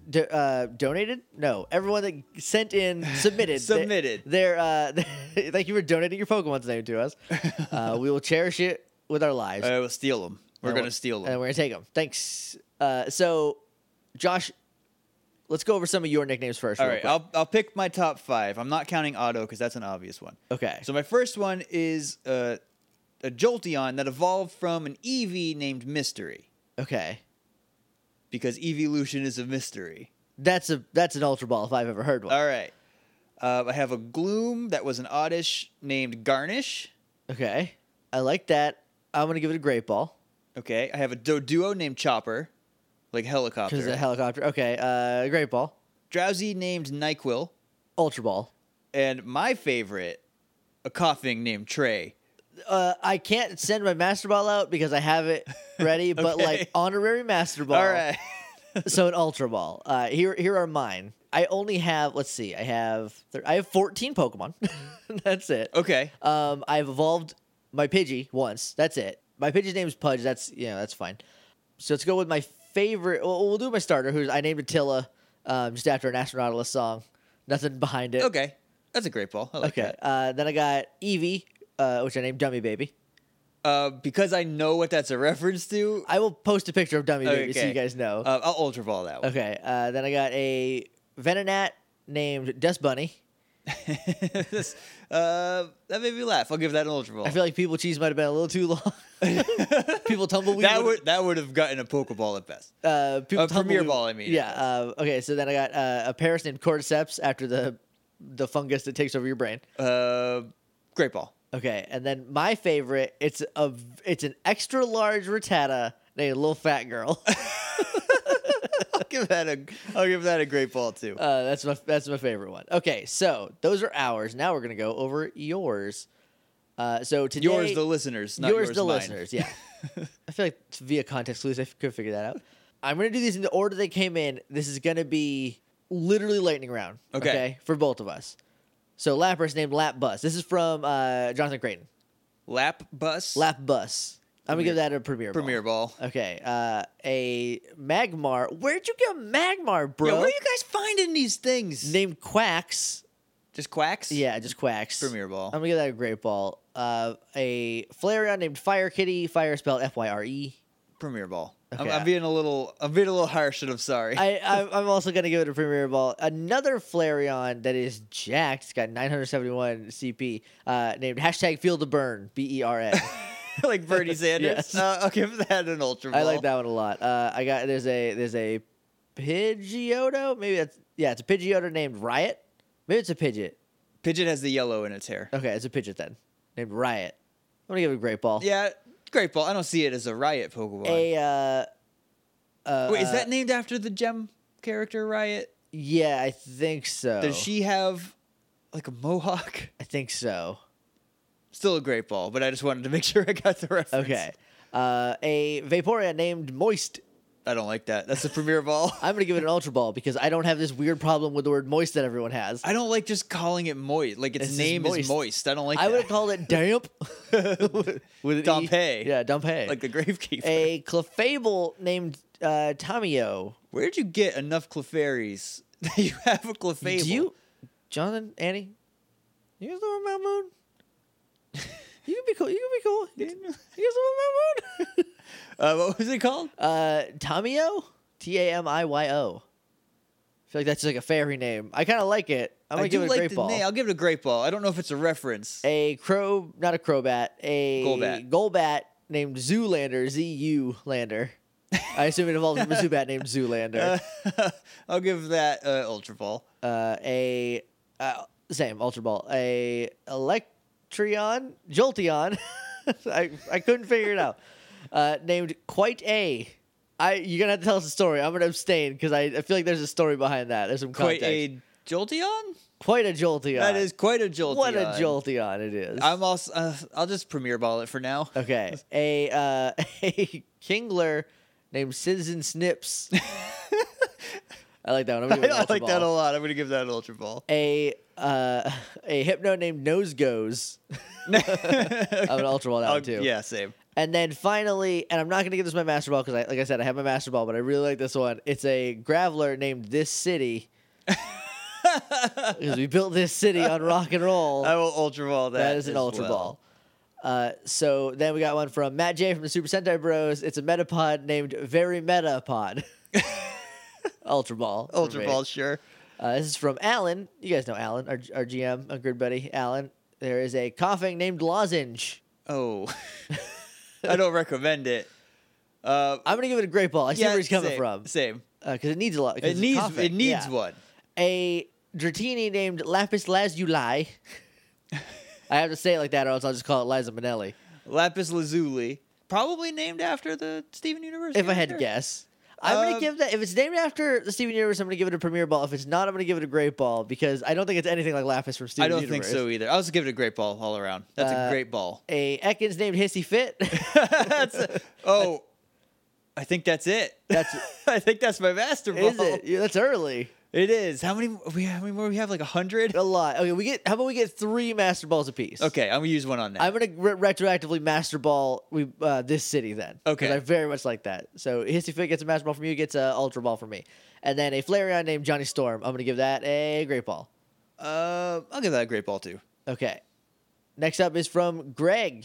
do, uh, donated? No, everyone that sent in submitted. Submitted. Their, uh, thank you for donating your Pokemon's name to us. Uh, we will cherish it with our lives. I will steal them. We're And gonna we'll- steal them. And we're gonna take them. Thanks. Uh, so, Josh, let's go over some of your nicknames first. All real right, quick. I'll I'll pick my top five. I'm not counting Otto because that's an obvious one. Okay. So my first one is uh, a Jolteon that evolved from an Eevee named Mystery Okay. because evolution is a mystery. That's a that's an Ultra Ball if I've ever heard one. All right. Uh, I have a Gloom that was an Oddish named Garnish. Okay. I like that. I'm gonna give it a Great Ball Okay. I have a Doduo named Chopper, like helicopter. because it's a helicopter. Okay. Uh, Great Ball. Drowsy named Nyquil. Ultra Ball. And my favorite, a coughing named Trey. Uh, I can't send my Master Ball out because I have it ready, but Okay. like honorary Master Ball. All right. So an Ultra Ball. Uh, here, here are mine. I only have. Let's see. I have. thir- I have fourteen Pokemon. That's it. Okay. Um, I've evolved my Pidgey once. That's it. My Pidgey's name is Pudge. That's yeah. That's fine. So let's go with my favorite. Well, we'll do my starter. Who's I named Attila, um, just after an Astronautilus song. Nothing behind it. Okay. That's a great ball. I like Okay. that. Uh, then I got Eevee, uh, which I named Dummy Baby. Uh, because I know what that's a reference to, I will post a picture of Dummy Baby so Okay. you guys know. uh, I'll Ultra Ball that one. Okay. Uh, then I got a Venonat named Dust Bunny. This- uh, that made me laugh. I'll give that an Ultra Ball. I feel like People Cheese might have been a little too long. People Tumbleweed. that would- would that would have gotten a Pokeball at best. Uh, people A Premier Tumbleweed- Ball, I mean, Yeah. yes. Uh, okay. So then I got uh, a Paris named Cordyceps after the the fungus that takes over your brain. Uh, great ball. Okay. And then my favorite, it's a it's an extra large Rattata named Little Fat Girl. I'll give that a I'll give that a great ball too. Uh, that's my that's my favorite one. Okay, so those are ours. Now we're gonna go over yours. Uh, so today, yours, the listeners, not yours, yours, the mine. listeners. Yeah, I feel like it's via context clues. I could figure that out. I'm gonna do these in the order they came in. This is gonna be literally lightning round. Okay. for both of us. So Lapras named Lap Bus. This is from uh, Jonathan Creighton. Lap bus. Lap Bus. I'm gonna Premier- give that a premier. Ball. Premier ball. Okay. Uh, a Magmar. Where'd you get Magmar, bro? Yo, where are you guys finding these things? Named Quacks. Just quacks. Yeah, just Quacks. Premier ball. I'm gonna give that a great ball. Uh, a Flareon named Fire Kitty. Fire spelled F Y R E. Premier ball. I'm, Okay. I'm being a little I'm being a little harsh, and I'm sorry. I, I I'm also gonna give it a premier ball. Another Flareon that is jacked. It's got nine hundred seventy-one C P. Uh, named hashtag Feel the Burn. B E R N. like Bernie Sanders. Yes. Uh, I'll give that an Ultra ball. I like that one a lot. Uh, I got there's a there's a Pidgeotto. Maybe that's yeah. It's a Pidgeotto named Riot. Maybe it's a Pidgeot. Pidgeot has the yellow in its hair. Okay, it's a Pidgeot then. Named Riot. I'm gonna give it a great ball. Yeah, great ball. I don't see it as a Riot Pokemon. A uh, uh, Wait, is that named after the gem character Riot? Yeah, I think so. Does she have like a mohawk? I think so. Still a great ball, but I just wanted to make sure I got the reference. Okay. Uh, a Vaporeon named Moist. I don't like that. That's a premier ball. I'm gonna give it an Ultra Ball because I don't have this weird problem with the word moist that everyone has. I don't like just calling it moist. Like its This is name is moist. moist. I don't like I that. would have called it damp. with an E. Dompe. Yeah, Dompe. like the Gravekeeper. a Clefable named uh, Tamio. Where'd you get enough Clefairies that you have a Clefable? Do you, Jonathan, Annie? You guys know about Moon? You can be cool. You can be cool. You guys know about Moon? Uh, what was it called? Uh, Tamio? T A M I Y O. I feel like that's like a fairy name. I kind of like it. I'm I gonna do give it a like great the ball. name. I'll give it a great ball. I don't know if it's a reference. A crow, not a crowbat, a Golbat. Golbat named Zoolander, Z U Lander. I assume it involves a Zubat named Zoolander. Uh, I'll give that uh, Ultra Ball. Uh, a uh, same Ultra Ball. A Electrion, Jolteon. I I couldn't figure it out. Uh, named Quite A. I you're gonna have to tell us a story. I'm gonna abstain because I, I feel like there's a story behind that. There's some Quite context. a Jolteon? Quite a Jolteon. That is quite a Jolteon. What a Jolteon it is. I'm also. Uh, I'll just premier ball it for now. Okay. A uh, a Kingler named Citizen Snips. I like that one. I'm gonna give it an I Ultra like Ball. that a lot. I'm gonna give that an Ultra Ball. A uh, a Hypno named Nose Goes. I'm an Ultra Ball that I'll- one too. Yeah, same. And then finally, and I'm not gonna give this my Master Ball because, I, like I said, I have my Master Ball, but I really like this one. It's a Graveler named This City. Because we built this city on rock and roll. I will Ultra Ball that. That is an as Ultra well. Ball. Uh, so then we got one from Matt J from the Super Sentai Bros. It's a Metapod named Very Metapod. Ultra Ball. for Ultra me. Ball, sure. Uh, this is from Alan. You guys know Alan, our, our G M, a good buddy, Alan. There is a coughing named Lozenge. Oh, I don't recommend it. Uh, I'm gonna give it a great ball. I see yeah, where he's coming same, from Same. because it needs a lot. 'cause It it's needs. coughing. It needs Yeah. one. A Dratini named Lapis Lazuli. I have to say it like that, or else I'll just call it Liza Minnelli. Lapis Lazuli, probably named after the Steven Universe. If I had to character. guess. I'm gonna Um, give that. If it's named after the Steven Universe, I'm gonna give it a Premier Ball. If it's not, I'm gonna give it a Great Ball because I don't think it's anything like Lapis from Steven I don't Universe. think so either. I'll just give it a great ball all around. That's Uh, a great ball. A Ekans named Hissy Fit. That's a- oh, I think that's it. That's I think that's my master ball. is it? Yeah, that's early. It is. How many? We how many more? We have like a hundred. A lot. Okay, we get. How about we get three Master Balls apiece? Okay, I'm gonna use one on that. I'm gonna re- retroactively Master Ball we uh, this city then. 'Cause Okay. I very much like that. So Hissy Fit gets a Master Ball from you, gets a Ultra Ball from me, and then a Flareon named Johnny Storm. I'm gonna give that a Great Ball. Uh, I'll give that a great ball too. Okay. Next up is from Greg,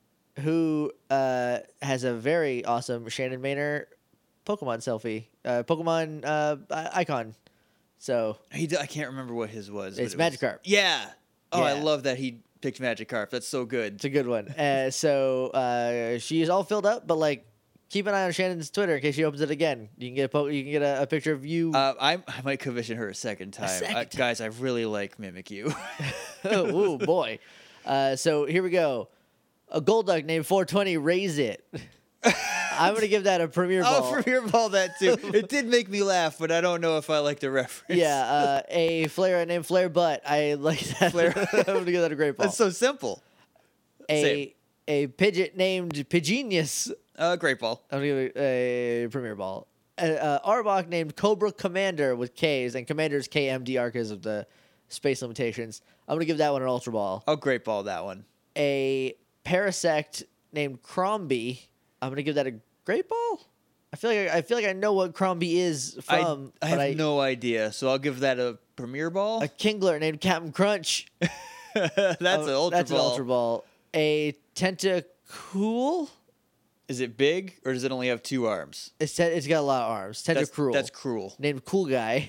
who uh, has a very awesome Shannon Maynor Pokemon selfie, uh, Pokemon uh, i- icon. So He, d- I can't remember what his was. but It's it was- Magikarp. Yeah. Oh, I Yeah. love that he picked Magikarp. That's so good. it's a good one. Uh, so uh, she is all filled up, but like keep an eye on Shannon's Twitter in case she opens it again. You can get a po- you can get a, a picture of you. Uh, I I might commission her a second time. second Uh, time. guys, I really like Mimikyu. Ooh boy. Uh, so here we go. A Golduck named four twenty. Raise it. I'm gonna give that a Premier Ball. I'll Premier Ball that too. It did make me laugh, but I don't know if I like the reference. Yeah, uh, a Flare named Flare Butt. I like that. Flare- I'm gonna give that a great ball. That's so simple. a same. a Pidgeot named Pidgenius. Uh, great ball. I'm gonna give it a Premier Ball. A, uh, Arbok named Cobra Commander with K's, and Commander's K M D R because of the space limitations. I'm gonna give that one an Ultra Ball. I'll great ball that one. A Parasect named Crombie. I'm gonna give that a Great Ball. I feel like I, I feel like I know what Crombie is from. I, I but have no idea, so I'll give that a Premier Ball. A Kingler named Captain Crunch. that's Uh, an Ultra That's Ball. an Ultra Ball. A Tentacool. Is it big or does it only have two arms? It's te- it's got a lot of arms. That's Tentacruel. That's cruel. named Cool Guy.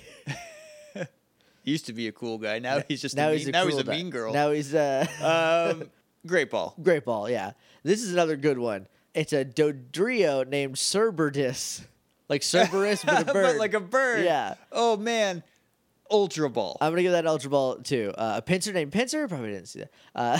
He used to be a cool guy. Now he's just now a mean, he's a now he's cruel a guy. mean girl. Now he's uh, um, great ball. Great Ball. Yeah, this is another good one. It's a Dodrio named Cerberus, like Cerberus but a bird. but like a bird. Yeah. Oh man, Ultra Ball. I'm gonna give that an Ultra Ball too. Uh, a Pinsir named Pinsir. Probably didn't see that. Uh,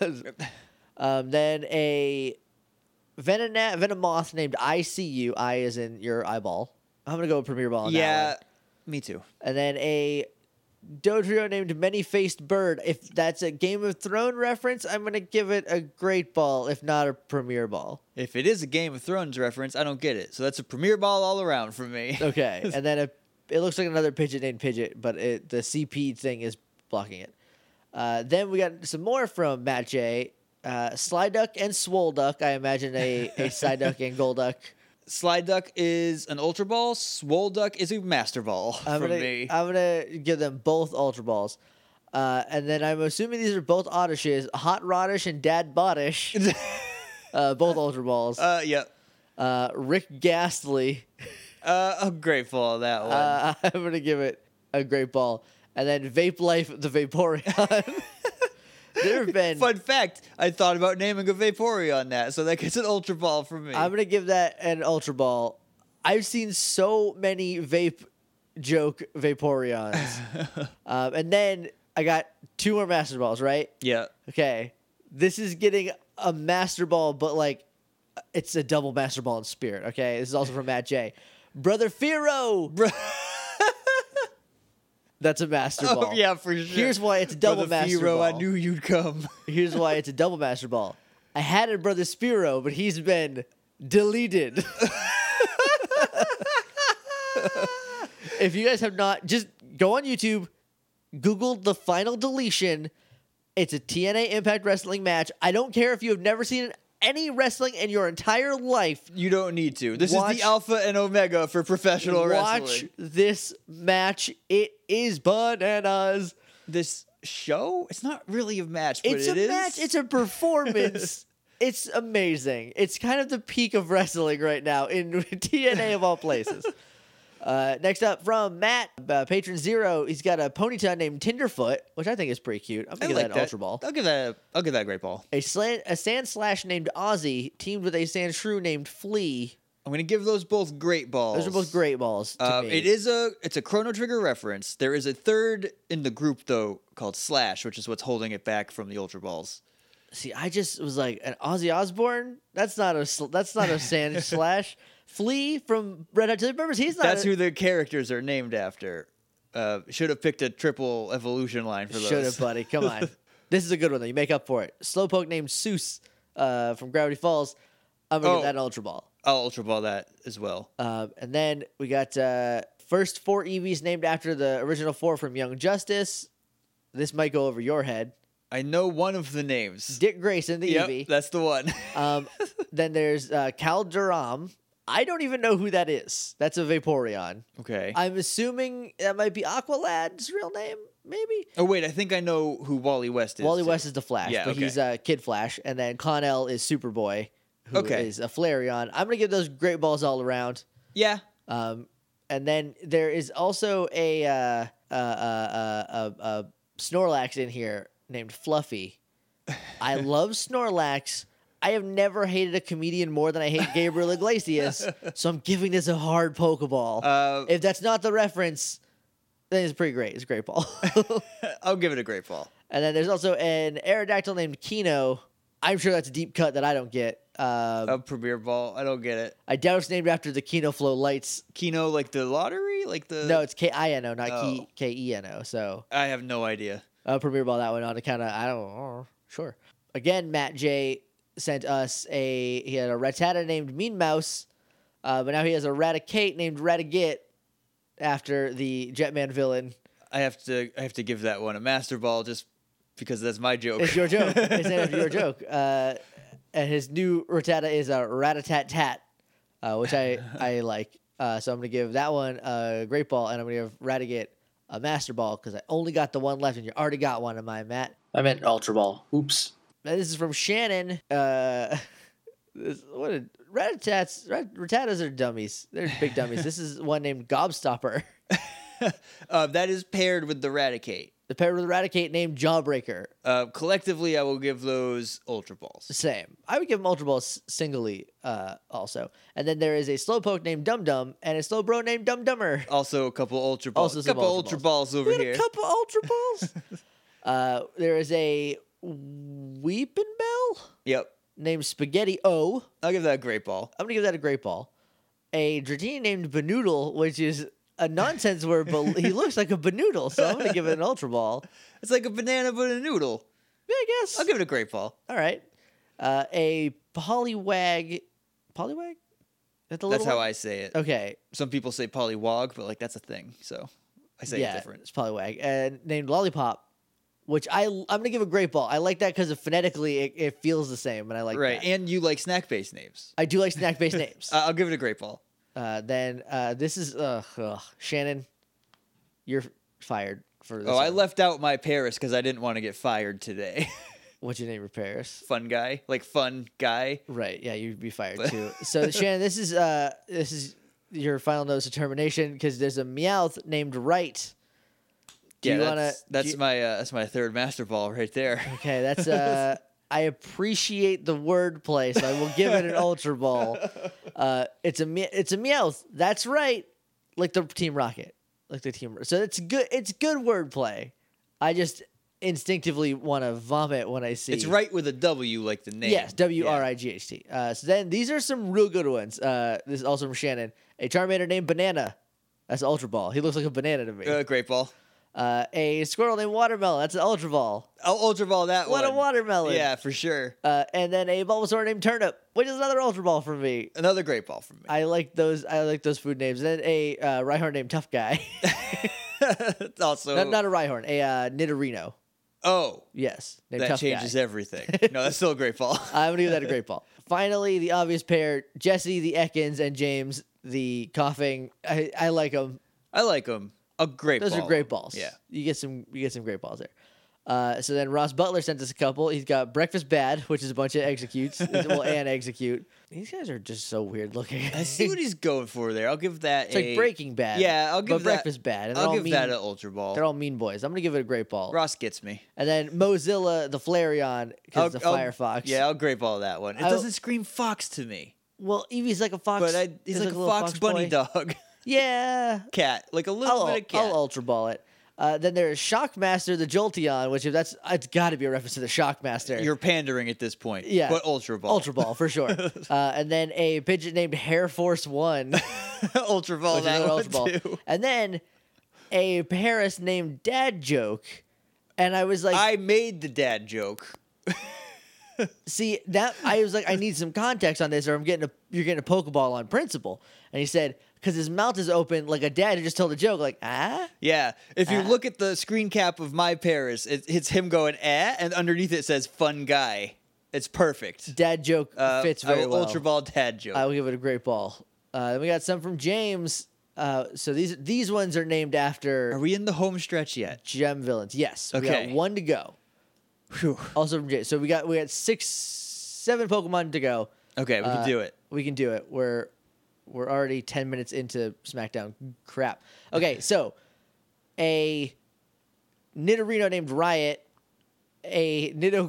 um, then a Venonat Venomoth named I C U. I is in your eyeball. I'm gonna go with Premier Ball on that yeah, one. me too. And then a Dodrio named Many-Faced Bird. If that's a Game of Thrones reference, I'm going to give it a Great Ball, if not a Premier Ball. If it is a Game of Thrones reference, I don't get it. So that's a Premier Ball all around for me. Okay. And then a, it looks like another Pidgeot named Pidgeot, but it, the C P thing is blocking it. Uh, then we got some more from Matt J. Uh, Sliduck and Swoleduck. I imagine a, a Psyduck and Golduck. Sliduck is an Ultra Ball. Swoleduck is a Master Ball I'm for gonna, me. I'm gonna give them both Ultra Balls. Uh, and then I'm assuming these are both Oddishes, Hot Roddish and Dad Boddish. uh, both Ultra Balls. uh, yeah. Uh, Rick Ghastly. Uh, I'm grateful on that one. Uh, I'm gonna give it a Great Ball. And then Vape Life, the Vaporeon. There have been. Fun fact: I thought about naming a Vaporeon on that, so that gets an Ultra Ball from me. I'm gonna give that an Ultra Ball. I've seen so many vape joke Vaporeons, um, and then I got two more Master Balls. Right? yeah. Okay. This is getting a Master Ball, but like it's a double Master Ball in spirit. Okay. This is also from Matt J. Brother Firo. Bro- That's a Master Ball. oh yeah, for sure. Here's why it's a double Brother Master Firo, Ball. I knew you'd come. Here's why it's a double Master Ball. I had a Brother Spiro, but he's If you guys have not, just go on YouTube, Google the final deletion. It's a T N A Impact Wrestling match. I don't care if you have never seen any wrestling in your entire life. You don't need to. This Watch- is the alpha and omega for professional Watch wrestling. this match. It is bananas. This show? It's not really a match, but It's it a is. match. It's a performance. It's amazing. It's kind of the peak of wrestling right now in T N A of all places. Uh, next up from Matt, uh, patron zero, he's got a ponytail named Tinderfoot, which I think is pretty cute. I'm I gonna give like that an that. Ultra Ball. I'll give that. A, I'll give that a great ball. A, slan- a sand slash named Ozzy teamed with a sand shrew named Flea. I'm gonna give those both great balls. Those are both great balls to Uh, me. it is a it's a Chrono Trigger reference. There is a third in the group though called Slash, which is what's holding it back from the Ultra Balls. See, I just was like an Ozzy Osbourne. That's not a sl- that's not a sand slash. Flea from Red Hot Chili Peppers. He's not. That's a- who the characters are named after. Uh, should have picked a triple evolution line for those. Should have, buddy. Come on. This is a good one though. You make up for it. Slowpoke named Seuss uh, from Gravity Falls. I'm gonna Oh. give that an Ultra Ball. I'll Ultra Ball that as well. Um, and then we got uh, first four Eevees named after the original four from Young Justice. This might go over your head. I know one of the names. Dick Grayson, the Yep, Eevee. that's the one. Um, then there's uh, Cal Duram. I don't even know who that is. That's a Vaporeon. Okay. I'm assuming that might be Aqualad's real name, maybe. oh wait, I think I know who Wally West is. Wally too. West is the Flash, Yeah, but okay. he's uh, Kid Flash. And then Connell is Superboy, who is Okay. a Flareon. I'm going to give those great balls all around. Yeah. Um, and then there is also a, uh, uh, uh, uh, uh, uh, Snorlax in here named Fluffy. I love Snorlax. I have never hated a comedian more than I hate Gabriel Iglesias, so I'm giving this a hard Pokeball. Uh, If that's not the reference, then it's pretty great. It's a great ball. I'll give it a great ball. And then there's also an Aerodactyl named Kino. I'm sure that's a deep cut that I don't get. Um, A premier ball. I don't get it. I doubt it's named after the Kino Flow lights. Kino, like the lottery, like the. No, it's K I N O, not Oh. K E N O. So I have no idea. I'll premiere ball that one on to kind of, I don't know, sure. Again, Matt J sent us a, he had a Rattata named Mean Mouse, uh, but now he has a Raticate named Ratigate after the Jetman villain. I have to. I have to give that one a master ball just because that's my joke. It's your joke. It's named after your joke. Uh, and his new Rattata is a Ratatat-Tat, uh, which I, I like. Uh, so I'm going to give that one a great ball, and I'm going to give Ratigate a master ball because I only got the one left, and you already got one of mine, Matt. I meant Ultra Ball. Oops. Now, this is from Shannon. Uh, this, what a, Ratatats, rat, Rattatas are dummies. They're big dummies. This is one named Gobstopper. uh, that is paired with the Raticate. The pair with Raticate named Jawbreaker. Uh, collectively, I will give those Ultra Balls. Same. I would give them Ultra Balls singly uh, also. And then there is a Slowpoke named Dum Dum and a Slowbro named Dum Dumber. Also, a couple Ultra Balls. Also A some couple Ultra Ultra Balls, over We got here. a couple Ultra Balls. uh, there is a Weepin' Bell Yep. named Spaghetti O. I'll give that a great ball. I'm gonna give that a great ball. A Dratini named Banoodle, which is a nonsense word, but he looks like a Banoodle, so I'm gonna give it an Ultra Ball. It's like a banana but a noodle. Yeah, I guess. I'll give it a great ball. All right. Uh, a Poliwag. Poliwag? That the That's little how one? I say it. Okay. Some people say polywog, but like that's a thing, so I say yeah, it different. it's Poliwag. And named Lollipop, which I I'm gonna give a great ball. I like that because phonetically it, it feels the same, and I like right, that. and you like snack-based names. I do like snack based names. Uh, I'll give it a great ball. Uh, then uh, this is uh, ugh, Shannon. You're fired for this. Oh, I one. left out my Paris because I didn't want to get fired today. What's your name, Repairs? Fun guy, like fun guy. Right. Yeah, you'd be fired too. So Shannon, this is uh, this is your final notice of termination because there's a Meowth named Right. Do yeah, you that's, wanna? that's do you- my uh, that's my third master ball right there. Okay, that's uh. I appreciate the wordplay, so I will give it an Ultra Ball. Uh, it's a me- it's a Meowth. That's right, like the Team Rocket, like the team. So it's good. It's good wordplay. I just instinctively want to vomit when I see. It's right with a W, like the name. Yes, W R I G H T. Uh, so then these are some real good ones. Uh, this is also from Shannon. A Charmander named Banana. That's Ultra Ball. He looks like a banana to me. Yeah. Uh, great ball. Uh, a squirrel named Watermelon. That's an Ultra Ball. Oh, Ultra Ball, that What one. a watermelon. Yeah, for sure. Uh, and then a Bulbasaur named Turnip, which is another Ultra Ball for me. Another great ball from me. I like those. I like those food names. Then a uh, Rhyhorn named Tough Guy. It's also not, not a Rhyhorn. A uh, Nidorino. oh, Yes, named that Tough changes Guy. everything. No, that's still a great ball. I'm gonna give that a great ball. Finally, the obvious pair: Jesse the Ekans and James the coughing. I, I like them. I like them. A great. Those ball. are great balls. Yeah. you get some. You get some great balls there. Uh, so then Ross Butler sent us a couple. He's got Breakfast Bad, which is a bunch of executes. well, and execute. These guys are just so weird looking. I see what he's going for there. I'll give that. It's a, like Breaking Bad. Yeah, I'll give but that. Breakfast Bad. And they're I'll all give mean, that an Ultra Ball. They're all mean boys. I'm gonna give it a great ball. Ross gets me. And then Mozilla the Flareon because the I'll- Firefox. Yeah, I'll great ball that one. It I'll- doesn't scream fox to me, Well, Eevee's like a fox. but I, he's is like a little fox, bunny boy. dog Yeah. cat, like a little I'll, bit of cat. I'll Ultra Ball it. Uh, then there's Shockmaster the Jolteon, which if that's it's got to be a reference to the Shockmaster. You're pandering at this point. Yeah. but Ultra Ball. Ultra Ball for sure. uh, and then a pigeon named Hair Force One, Ultra Ball which is that another one Ultra Ball. too. And then a Paris named Dad Joke. And I was like, I made the dad joke. see that I was like, I need some context on this, or I'm getting a you're getting a Pokeball on principle. And he said, because his mouth is open like a dad who just told a joke, like ah. Yeah, if you Ah. look at the screen cap of my Paris, it, it's him going eh, and underneath it says "fun guy." It's perfect. Dad joke Uh, fits I very will well. Ultra Ball dad joke. I will give it a great ball. Uh, then we got some from James. Uh, so these these ones are named after Are we in the home stretch yet? gem villains. Yes. We Okay. got one to go. Whew. Also from James. So we got we got six, seven Pokemon to go. Okay, we Uh, can do it. We can do it. We're we're already ten minutes into SmackDown. Crap. Okay, so a Nidorino named Riot, a Nido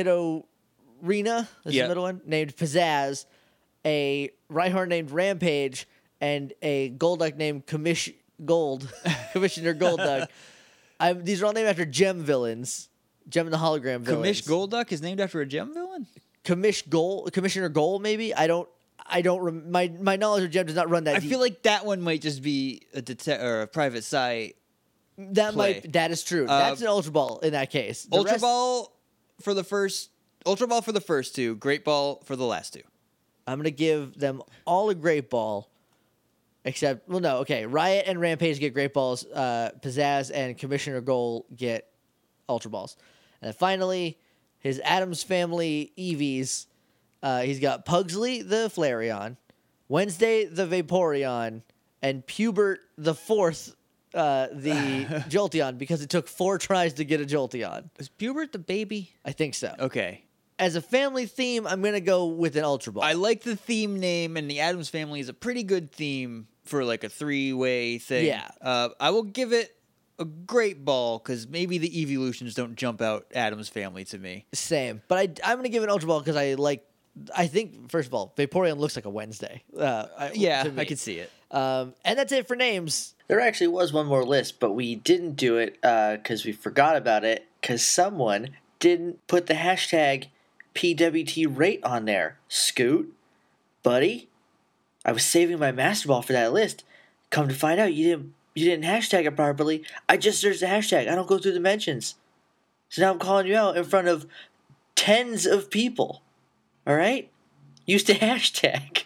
Nidorina, that's Yep. the middle one, named Pizzazz, a Rhyhorn named Rampage, and a Golduck named Commish Gold, Commissioner Golduck. I, these are all named after gem villains. Gem and the hologram villains. Commish Golduck is named after a gem villain. Commish Goal, Commissioner Goal, maybe. I don't. I don't. Rem- my my knowledge of gem does not run that I deep. feel like that one might just be a det- or a private site. that play. might. That is true. Uh, That's an Ultra Ball in that case. The Ultra rest- Ball for the first, Ultra Ball for the first two, Great Ball for the last two. I'm gonna give them all a Great Ball, except well, no. Okay, Riot and Rampage get Great Balls. Uh, Pizzazz and Commissioner Goal get Ultra Balls, and then finally, his Adams Family Eevees. Uh, he's got Pugsley the Flareon, Wednesday the Vaporeon, and Pubert the fourth, uh, the Jolteon, because it took four tries to get a Jolteon. Is Pubert the baby? I think so. Okay. As a family theme, I'm gonna go with an Ultra Ball. I like the theme name, and the Adams Family is a pretty good theme for like a three-way thing. Yeah. Uh, I will give it a Great Ball because maybe the evolutions don't jump out Adams Family to me. Same, but I, I'm gonna give it an Ultra Ball because I like. I think first of all, Vaporeon looks like a Wednesday. Uh, I- Yeah, to me. I can see it. Um, and that's it for names. There actually was one more list, but we didn't do it because we forgot about it because someone didn't put the hashtag P W T rate on there. Scoot, buddy, I was saving my Master Ball for that list. Come to find out, you didn't you didn't hashtag it properly. I just searched the hashtag. I don't go through the mentions, so now I'm calling you out in front of tens of people. All right, use the hashtag.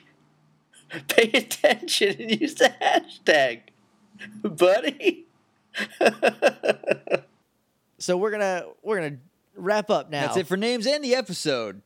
Pay attention and use the hashtag, buddy. So we're gonna we're gonna wrap up now. That's it for names and the episode.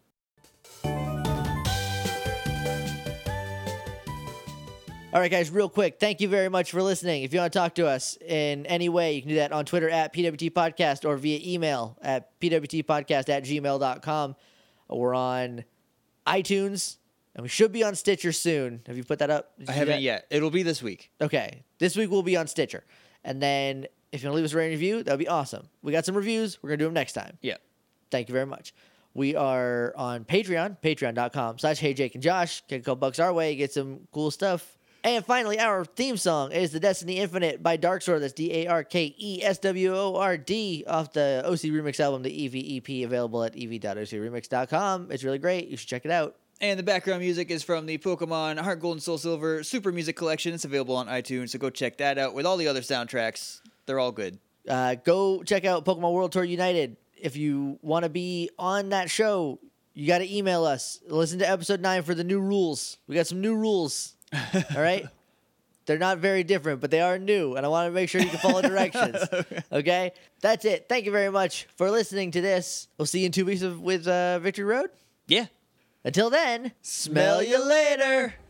All right, guys, real quick, thank you very much for listening. If you want to talk to us in any way, you can do that on Twitter at P W T Podcast or via email at P W T Podcast at gmail dot com. We're on iTunes, and we should be on Stitcher soon. Have you put that up? Did I you do haven't that? yet. It'll be this week. Okay, this week we'll be on Stitcher. And then if you want to leave us a rating review, that would be awesome. We got some reviews. We're going to do them next time. Yeah. Thank you very much. We are on Patreon, patreon dot com slash Hey Jake and Josh. Get a couple bucks our way, get some cool stuff. And finally, our theme song is The Destiny Infinite by Dark Sword. That's D A R K E S W O R D off the O C Remix album, the E V E P, available at e v dot o c remix dot com. It's really great. You should check it out. And the background music is from the Pokemon Heart Gold and Soul Silver Super Music Collection. It's available on iTunes, so go check that out with all the other soundtracks. They're all good. Uh, go check out Pokemon World Tour United. If you want to be on that show, you got to email us. Listen to episode nine for the new rules. We got some new rules. All right? They're not very different, but they are new, and I want to make sure you can follow directions. Okay? That's it. Thank you very much for listening to this. We'll see you in two weeks of, with uh, Victory Road. Yeah. Until then, smell you later.